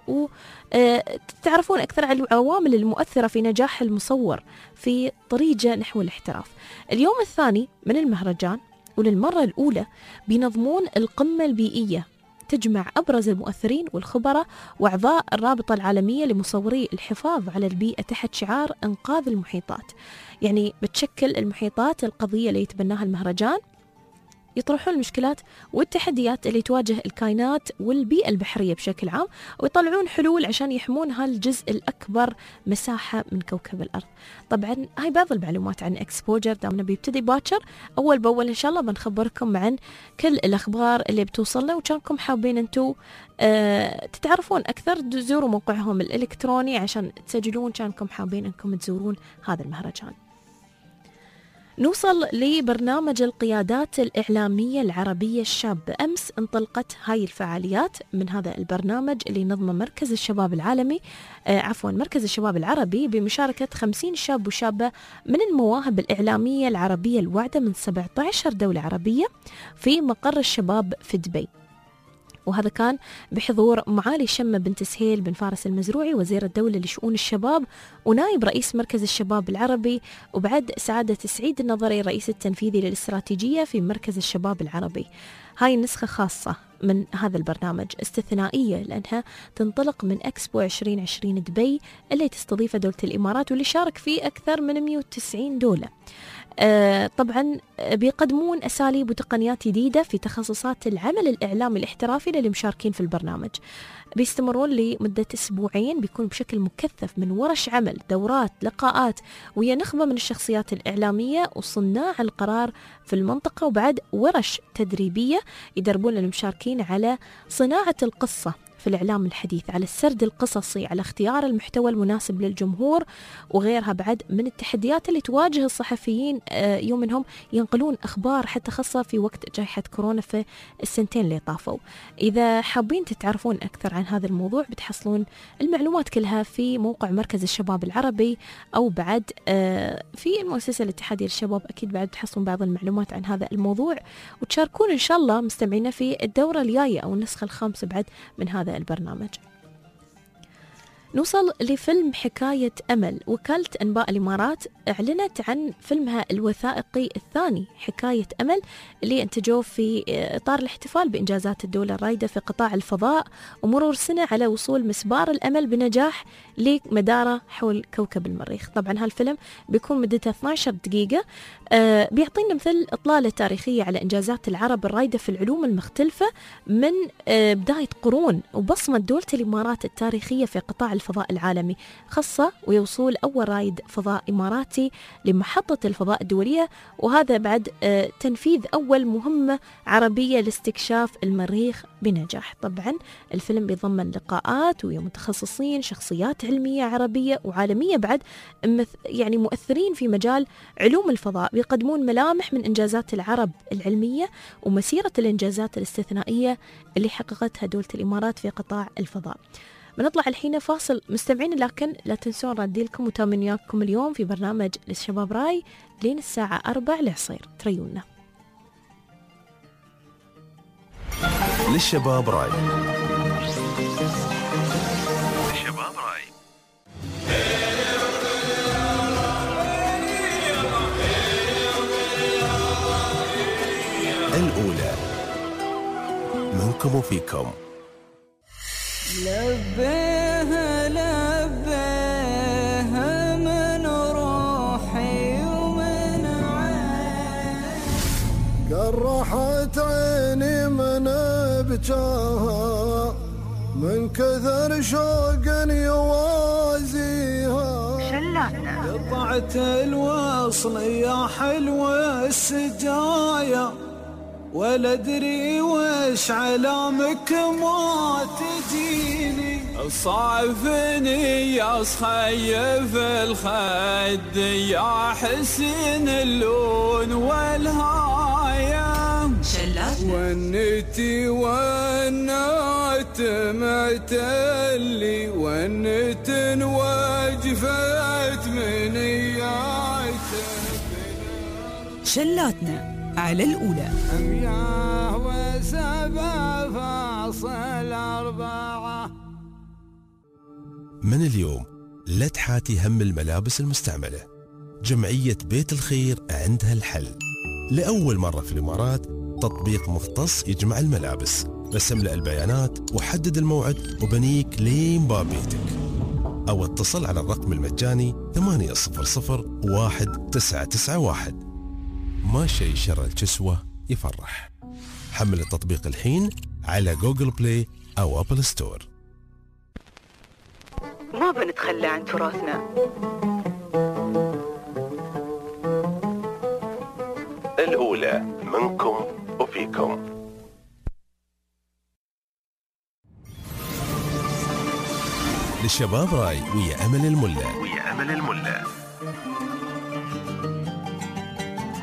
وتعرفون أكثر عن العوامل المؤثرة في نجاح المصور في طريقه نحو الاحتراف. اليوم الثاني من المهرجان وللمرة الأولى بينظمون القمة البيئية تجمع أبرز المؤثرين والخبراء وأعضاء الرابطة العالمية لمصوري الحفاظ على البيئة تحت شعار إنقاذ المحيطات. يعني بتشكل المحيطات القضية اللي يتبناها المهرجان، يطرحون المشكلات والتحديات اللي تواجه الكائنات والبيئة البحرية بشكل عام، ويطلعون حلول عشان يحمون هالجزء الأكبر مساحة من كوكب الأرض. طبعا هاي بعض المعلومات عن إكسبوجر، دامنا بيبتدي باكر أول بأول إن شاء الله بنخبركم عن كل الأخبار اللي بتوصلنا، وكانكم حابين أنتوا أه تتعرفون أكثر تزوروا موقعهم الإلكتروني عشان تسجلون، كانكم حابين أنكم تزورون هذا المهرجان. نوصل لبرنامج القيادات الإعلامية العربية الشابة. أمس انطلقت هاي الفعاليات من هذا البرنامج اللي نظمه مركز الشباب العالمي آه عفوا مركز الشباب العربي بمشاركة خمسين شاب وشابة من المواهب الإعلامية العربية الواعدة من سبعة عشر دولة عربية في مقر الشباب في دبي. وهذا كان بحضور معالي شمة بنت سهيل بن فارس المزروعي وزير الدولة لشؤون الشباب ونائب رئيس مركز الشباب العربي، وبعد سعادة سعيد النظري الرئيس التنفيذي للاستراتيجية في مركز الشباب العربي. هاي النسخة خاصة من هذا البرنامج استثنائية لأنها تنطلق من أكسبو عشرين عشرين دبي اللي تستضيفه دولة الإمارات واللي شارك فيه أكثر من مئة وتسعين دولة. آه طبعا بيقدمون أساليب وتقنيات جديدة في تخصصات العمل الإعلامي الاحترافي للمشاركين في البرنامج. بيستمرون لمدة أسبوعين، بيكون بشكل مكثف من ورش عمل، دورات، لقاءات ويا نخبة من الشخصيات الإعلامية وصناع القرار في المنطقة، وبعد ورش تدريبية يدربون المشاركين على صناعة القصة في الإعلام الحديث، على السرد القصصي، على اختيار المحتوى المناسب للجمهور وغيرها بعد من التحديات اللي تواجه الصحفيين يوم انهم ينقلون أخبار حتى خاصة في وقت جائحة كورونا في السنتين اللي طافوا. إذا حابين تتعرفون أكثر عن هذا الموضوع بتحصلون المعلومات كلها في موقع مركز الشباب العربي أو بعد في المؤسسة الاتحادية للشباب. أكيد بعد بتحصلون بعض المعلومات عن هذا الموضوع وتشاركون إن شاء الله مستمعينا في الدورة الجاية أو النسخة الخامسة بعد من هذا البرنامج. نوصل لفيلم حكاية أمل. وكالة أنباء الإمارات أعلنت عن فيلمها الوثائقي الثاني حكاية أمل اللي انتجوه في إطار الاحتفال بإنجازات الدولة الرائدة في قطاع الفضاء ومرور سنة على وصول مسبار الأمل بنجاح لمداره حول كوكب المريخ. طبعا هالفيلم بيكون مدته اثنتي عشرة دقيقة، آه بيعطينا مثل إطلالة تاريخية على إنجازات العرب الرائدة في العلوم المختلفة من آه بداية قرون وبصمة دولة الإمارات التاريخية في قطاع الفضاء العالمي، خاصة ويوصول أول رائد فضاء إماراتي لمحطة الفضاء الدولية، وهذا بعد آه تنفيذ أول مهمة عربية لاستكشاف المريخ بنجاح. طبعا الفيلم بيضمن لقاءات ويا متخصصين، شخصيات علمية عربية وعالمية بعد يعني مؤثرين في مجال علوم الفضاء، بيقدمون ملامح من إنجازات العرب العلمية ومسيرة الإنجازات الاستثنائية اللي حققتها دولة الإمارات في قطاع الفضاء. بنطلع الحين فاصل مستمعين، لكن لا تنسون ردي لكم وتامنياكم اليوم في برنامج للشباب راي لين الساعة أربع العصير. تريونا للشباب راي. للشباب راي. الأولى منكم وفيكم. لبيها لبيها من روحي ومن عيني، قرحت عيني من بجاها من كثر شوق يوازيها. شلاتنا قطعت الوصل يا حلوة السجايا ولا ادري وش علامك ما تجيني. صعفني يا صخيف الخد يا حسين اللون والهاية. شلات ونتي ونات معتلي ونت وجفت من اياتك. شلاتنا على الأولى. أمياه وسبع فاصل أربعة. من اليوم لا تحاتي هم الملابس المستعملة. جمعية بيت الخير عندها الحل. لأول مرة في الإمارات تطبيق مختص يجمع الملابس. بس املأ البيانات وحدد الموعد وبنيك لين باب بيتك، أو اتصل على الرقم المجاني ثمانية صفر صفر واحد تسعة تسعة واحد. ما شيء شر الكسوة يفرح. حمل التطبيق الحين على جوجل بلاي أو أبل ستور. ما بنتخلى عن تراثنا. الأولى منكم وفيكم. للشباب راي ويا أمل الملة. ويا أمل الملة.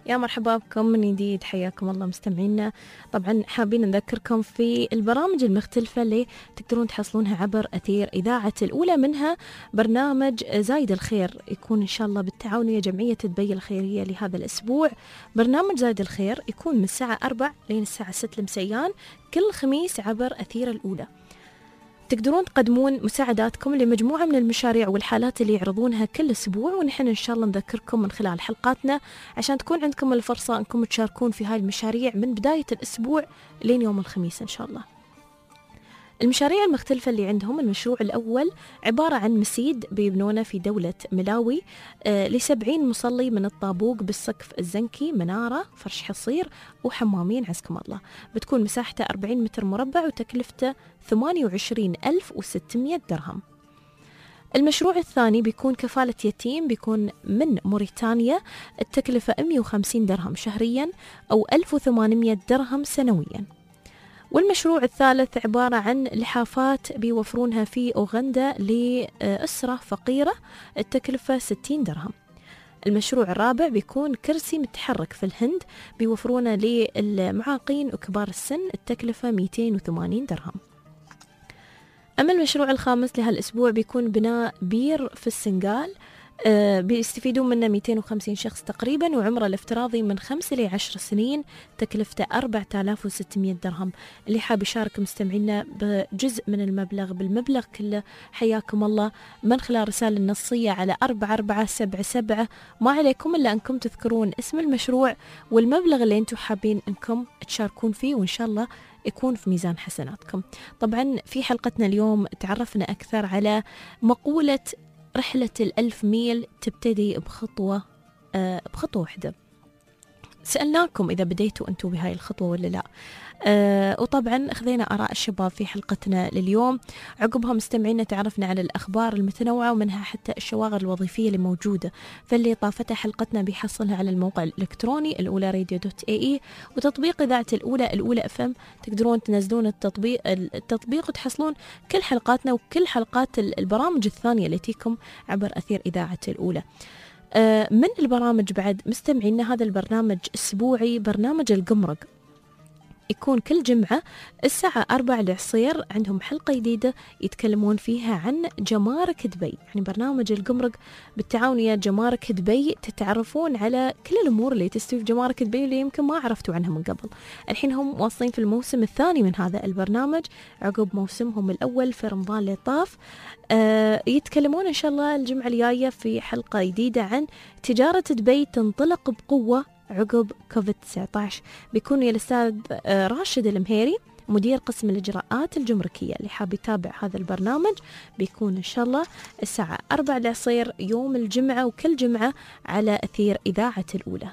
يا مرحبا بكم من جديد، حياكم الله مستمعينا. طبعا حابين نذكركم في البرامج المختلفة اللي تقدرون تحصلونها عبر أثير إذاعة الأولى، منها برنامج زايد الخير يكون إن شاء الله بالتعاون ويا جمعية دبي الخيرية لهذا الأسبوع. برنامج زايد الخير يكون من الساعة أربع لين الساعة ستة المسيان كل خميس عبر أثير الأولى. تقدرون تقدمون مساعداتكم لمجموعة من المشاريع والحالات اللي يعرضونها كل أسبوع، ونحن إن شاء الله نذكركم من خلال حلقاتنا عشان تكون عندكم الفرصة أنكم تشاركون في هاي المشاريع من بداية الأسبوع لين يوم الخميس إن شاء الله. المشاريع المختلفة اللي عندهم، المشروع الأول عبارة عن مسيد بيبنونه في دولة ملاوي آه لسبعين مصلي من الطابوق بالسقف الزنكي، منارة، فرش حصير وحمامين عزكم الله. بتكون مساحته أربعين متر مربع وتكلفته ثمانية وعشرين ألف وستمائة درهم. المشروع الثاني بيكون كفالة يتيم، بيكون من موريتانيا، التكلفة مئة وخمسين درهم شهريا أو ألف وثمانمائة درهم سنويا. والمشروع الثالث عبارة عن لحافات بيوفرونها في أوغندا لأسرة فقيرة، التكلفة ستين درهم. المشروع الرابع بيكون كرسي متحرك في الهند، بيوفرونه للمعاقين وكبار السن، التكلفة مئتين وثمانين درهم. أما المشروع الخامس لهالأسبوع بيكون بناء بير في السنغال، أه بيستفيدون منه مئتين وخمسين شخص تقريبا، وعمره الافتراضي من خمس إلى عشر سنين، تكلفته أربعة آلاف وستمائة درهم. اللي حاب يشارك مستمعينا بجزء من المبلغ بالمبلغ كله حياكم الله من خلال رسالة نصية على أربعة أربعة سبعة سبعة. ما عليكم إلا أنكم تذكرون اسم المشروع والمبلغ اللي أنتم حابين أنكم تشاركون فيه، وإن شاء الله يكون في ميزان حسناتكم. طبعا في حلقتنا اليوم تعرفنا أكثر على مقولة رحلة الألف ميل تبتدي بخطوة آه بخطوة واحدة. سألناكم إذا بديتوا أنتوا بهاي الخطوة ولا لا، آه وطبعا أخذنا آراء الشباب في حلقتنا لليوم. عقبها مستمعينا تعرفنا على الأخبار المتنوعة ومنها حتى الشواغل الوظيفية اللي موجودة، فاللي طافتها حلقتنا بيحصلها على الموقع الإلكتروني الأولى راديو دوت اي اي، وتطبيق إذاعة الأولى الأولى اف ام. تقدرون تنزلون التطبيق التطبيق وتحصلون كل حلقاتنا وكل حلقات البرامج الثانية اللي تيكم عبر أثير إذاعة الأولى. من البرامج بعد مستمعينا هذا البرنامج أسبوعي، برنامج القمرق، يكون كل جمعة الساعة أربعة العصير عندهم حلقة جديدة يتكلمون فيها عن جمارك دبي. يعني برنامج القمرق بالتعاون يا جمارك دبي، تتعرفون على كل الأمور اللي تستوي في جمارك دبي اللي يمكن ما عرفتوا عنها من قبل. الحين هم واصلين في الموسم الثاني من هذا البرنامج عقب موسمهم الأول في رمضان اللي طاف. آه يتكلمون إن شاء الله الجمعة الجاية في حلقة جديدة عن تجارة دبي تنطلق بقوة عقب كوفيد تسعة عشر. بيكون الأستاذ راشد المهيري مدير قسم الإجراءات الجمركية. اللي حاب يتابع هذا البرنامج بيكون إن شاء الله الساعة أربعة العصير يوم الجمعة وكل جمعة على أثير إذاعة الأولى.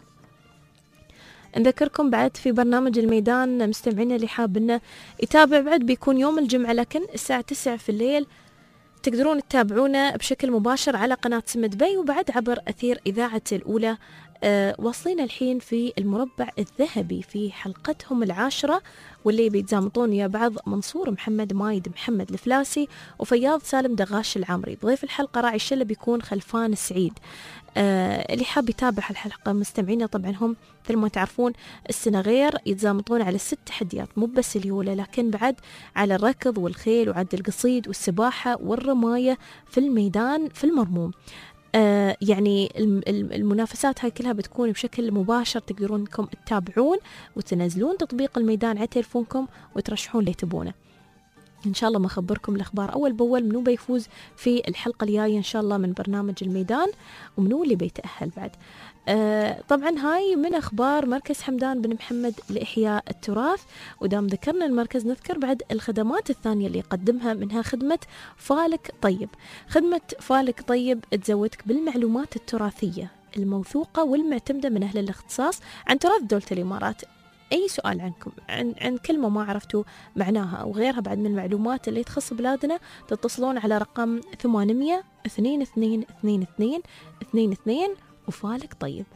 نذكركم بعد في برنامج الميدان مستمعينا اللي حاب إنه يتابع بعد بيكون يوم الجمعة لكن الساعة تسعة في الليل. تقدرون تتابعونا بشكل مباشر على قناة سم دبي وبعد عبر أثير إذاعة الأولى. أه واصلين الحين في المربع الذهبي في حلقتهم العاشرة، واللي بيتزامطون يا بعض منصور محمد مايد محمد الفلاسي وفياض سالم دغاش العمري. بضيف الحلقة راعي الشلة بيكون خلفان السعيد. أه اللي حاب يتابع الحلقة مستمعينا طبعا هم مثل ما تعرفون السنة غير يتزامطون على الست تحديات، مو بس اليولة لكن بعد على الركض والخيل وعد القصيد والسباحة والرماية في الميدان في المرموم. آه يعني المنافسات هاي كلها بتكون بشكل مباشر، تقدرون انكم تتابعون وتنزلون تطبيق الميدان على تلفونكم وترشحون اللي تبونه. ان شاء الله ما اخبركم الاخبار اول باول منو بيفوز في الحلقه الجايه ان شاء الله من برنامج الميدان ومنو اللي بيتاهل بعد. آه طبعا هاي من أخبار مركز حمدان بن محمد لإحياء التراث. ودام ذكرنا المركز نذكر بعد الخدمات الثانية اللي يقدمها، منها خدمة فالك طيب. خدمة فالك طيب تزودك بالمعلومات التراثية الموثوقة والمعتمدة من أهل الاختصاص عن تراث دولة الإمارات. أي سؤال عنكم عن, عن كلمة ما عرفتوا معناها أو غيرها بعد من المعلومات اللي تخص بلادنا، تتصلون على رقم ثمانمية اثنين اثنين اثنين اثنين اثنين اثنين وفالك طيب.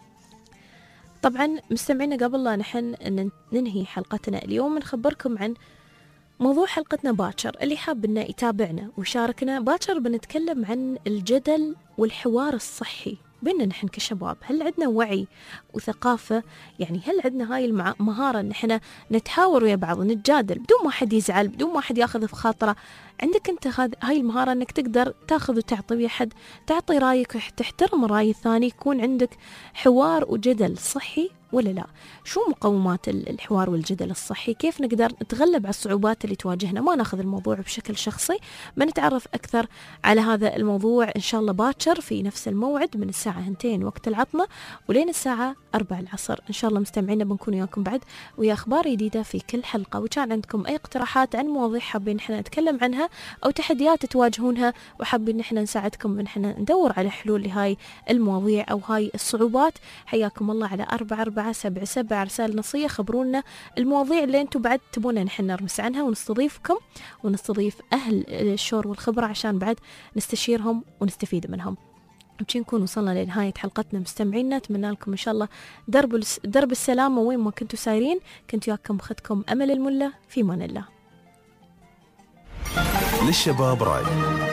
طبعا مستمعينا قبل لا نحن ننهي حلقتنا اليوم نخبركم عن موضوع حلقتنا باكر. اللي حاب انه يتابعنا ويشاركنا باكر بنتكلم عن الجدل والحوار الصحي بيننا نحن كشباب؟ هل عندنا وعي وثقافة؟ يعني هل عندنا هاي المهارة ان احنا نتحاور ويا بعض، نتجادل بدون ما حد يزعل، بدون ما حد ياخذ في خاطره؟ عندك انت هاي المهارة انك تقدر تاخذ وتعطي ويا حد، تعطي رايك وتحترم الراي الثاني، يكون عندك حوار وجدل صحي ولا لا؟ شو مقومات الحوار والجدل الصحي؟ كيف نقدر نتغلب على الصعوبات اللي تواجهنا؟ ما ناخذ الموضوع بشكل شخصي، ما نتعرف أكثر على هذا الموضوع إن شاء الله باكر في نفس الموعد من الساعة اثنتين وقت العطلة ولين الساعة أربعة العصر إن شاء الله. مستمعينا بنكون وياكم بعد ويا أخبار جديدة في كل حلقة، وكان عندكم أي اقتراحات عن مواضيع حابين إحنا نتكلم عنها أو تحديات تواجهونها وحابين إحنا نساعدكم إن إحنا ندور على حلول لهاي المواضيع أو هاي الصعوبات، حياكم الله على أربعة أربعة سبعة سبعة رسالة نصية. خبرونا المواضيع اللي انتم بعد تبونا نحن نرمس عنها ونستضيفكم ونستضيف أهل الشور والخبرة عشان بعد نستشيرهم ونستفيد منهم. بشي نكون وصلنا لنهاية حلقتنا مستمعينا، أتمنى لكم إن شاء الله درب درب السلامة وين ما كنتوا سايرين. كنت وياكم أختكم أمل الملا، في مان الله. للشباب راي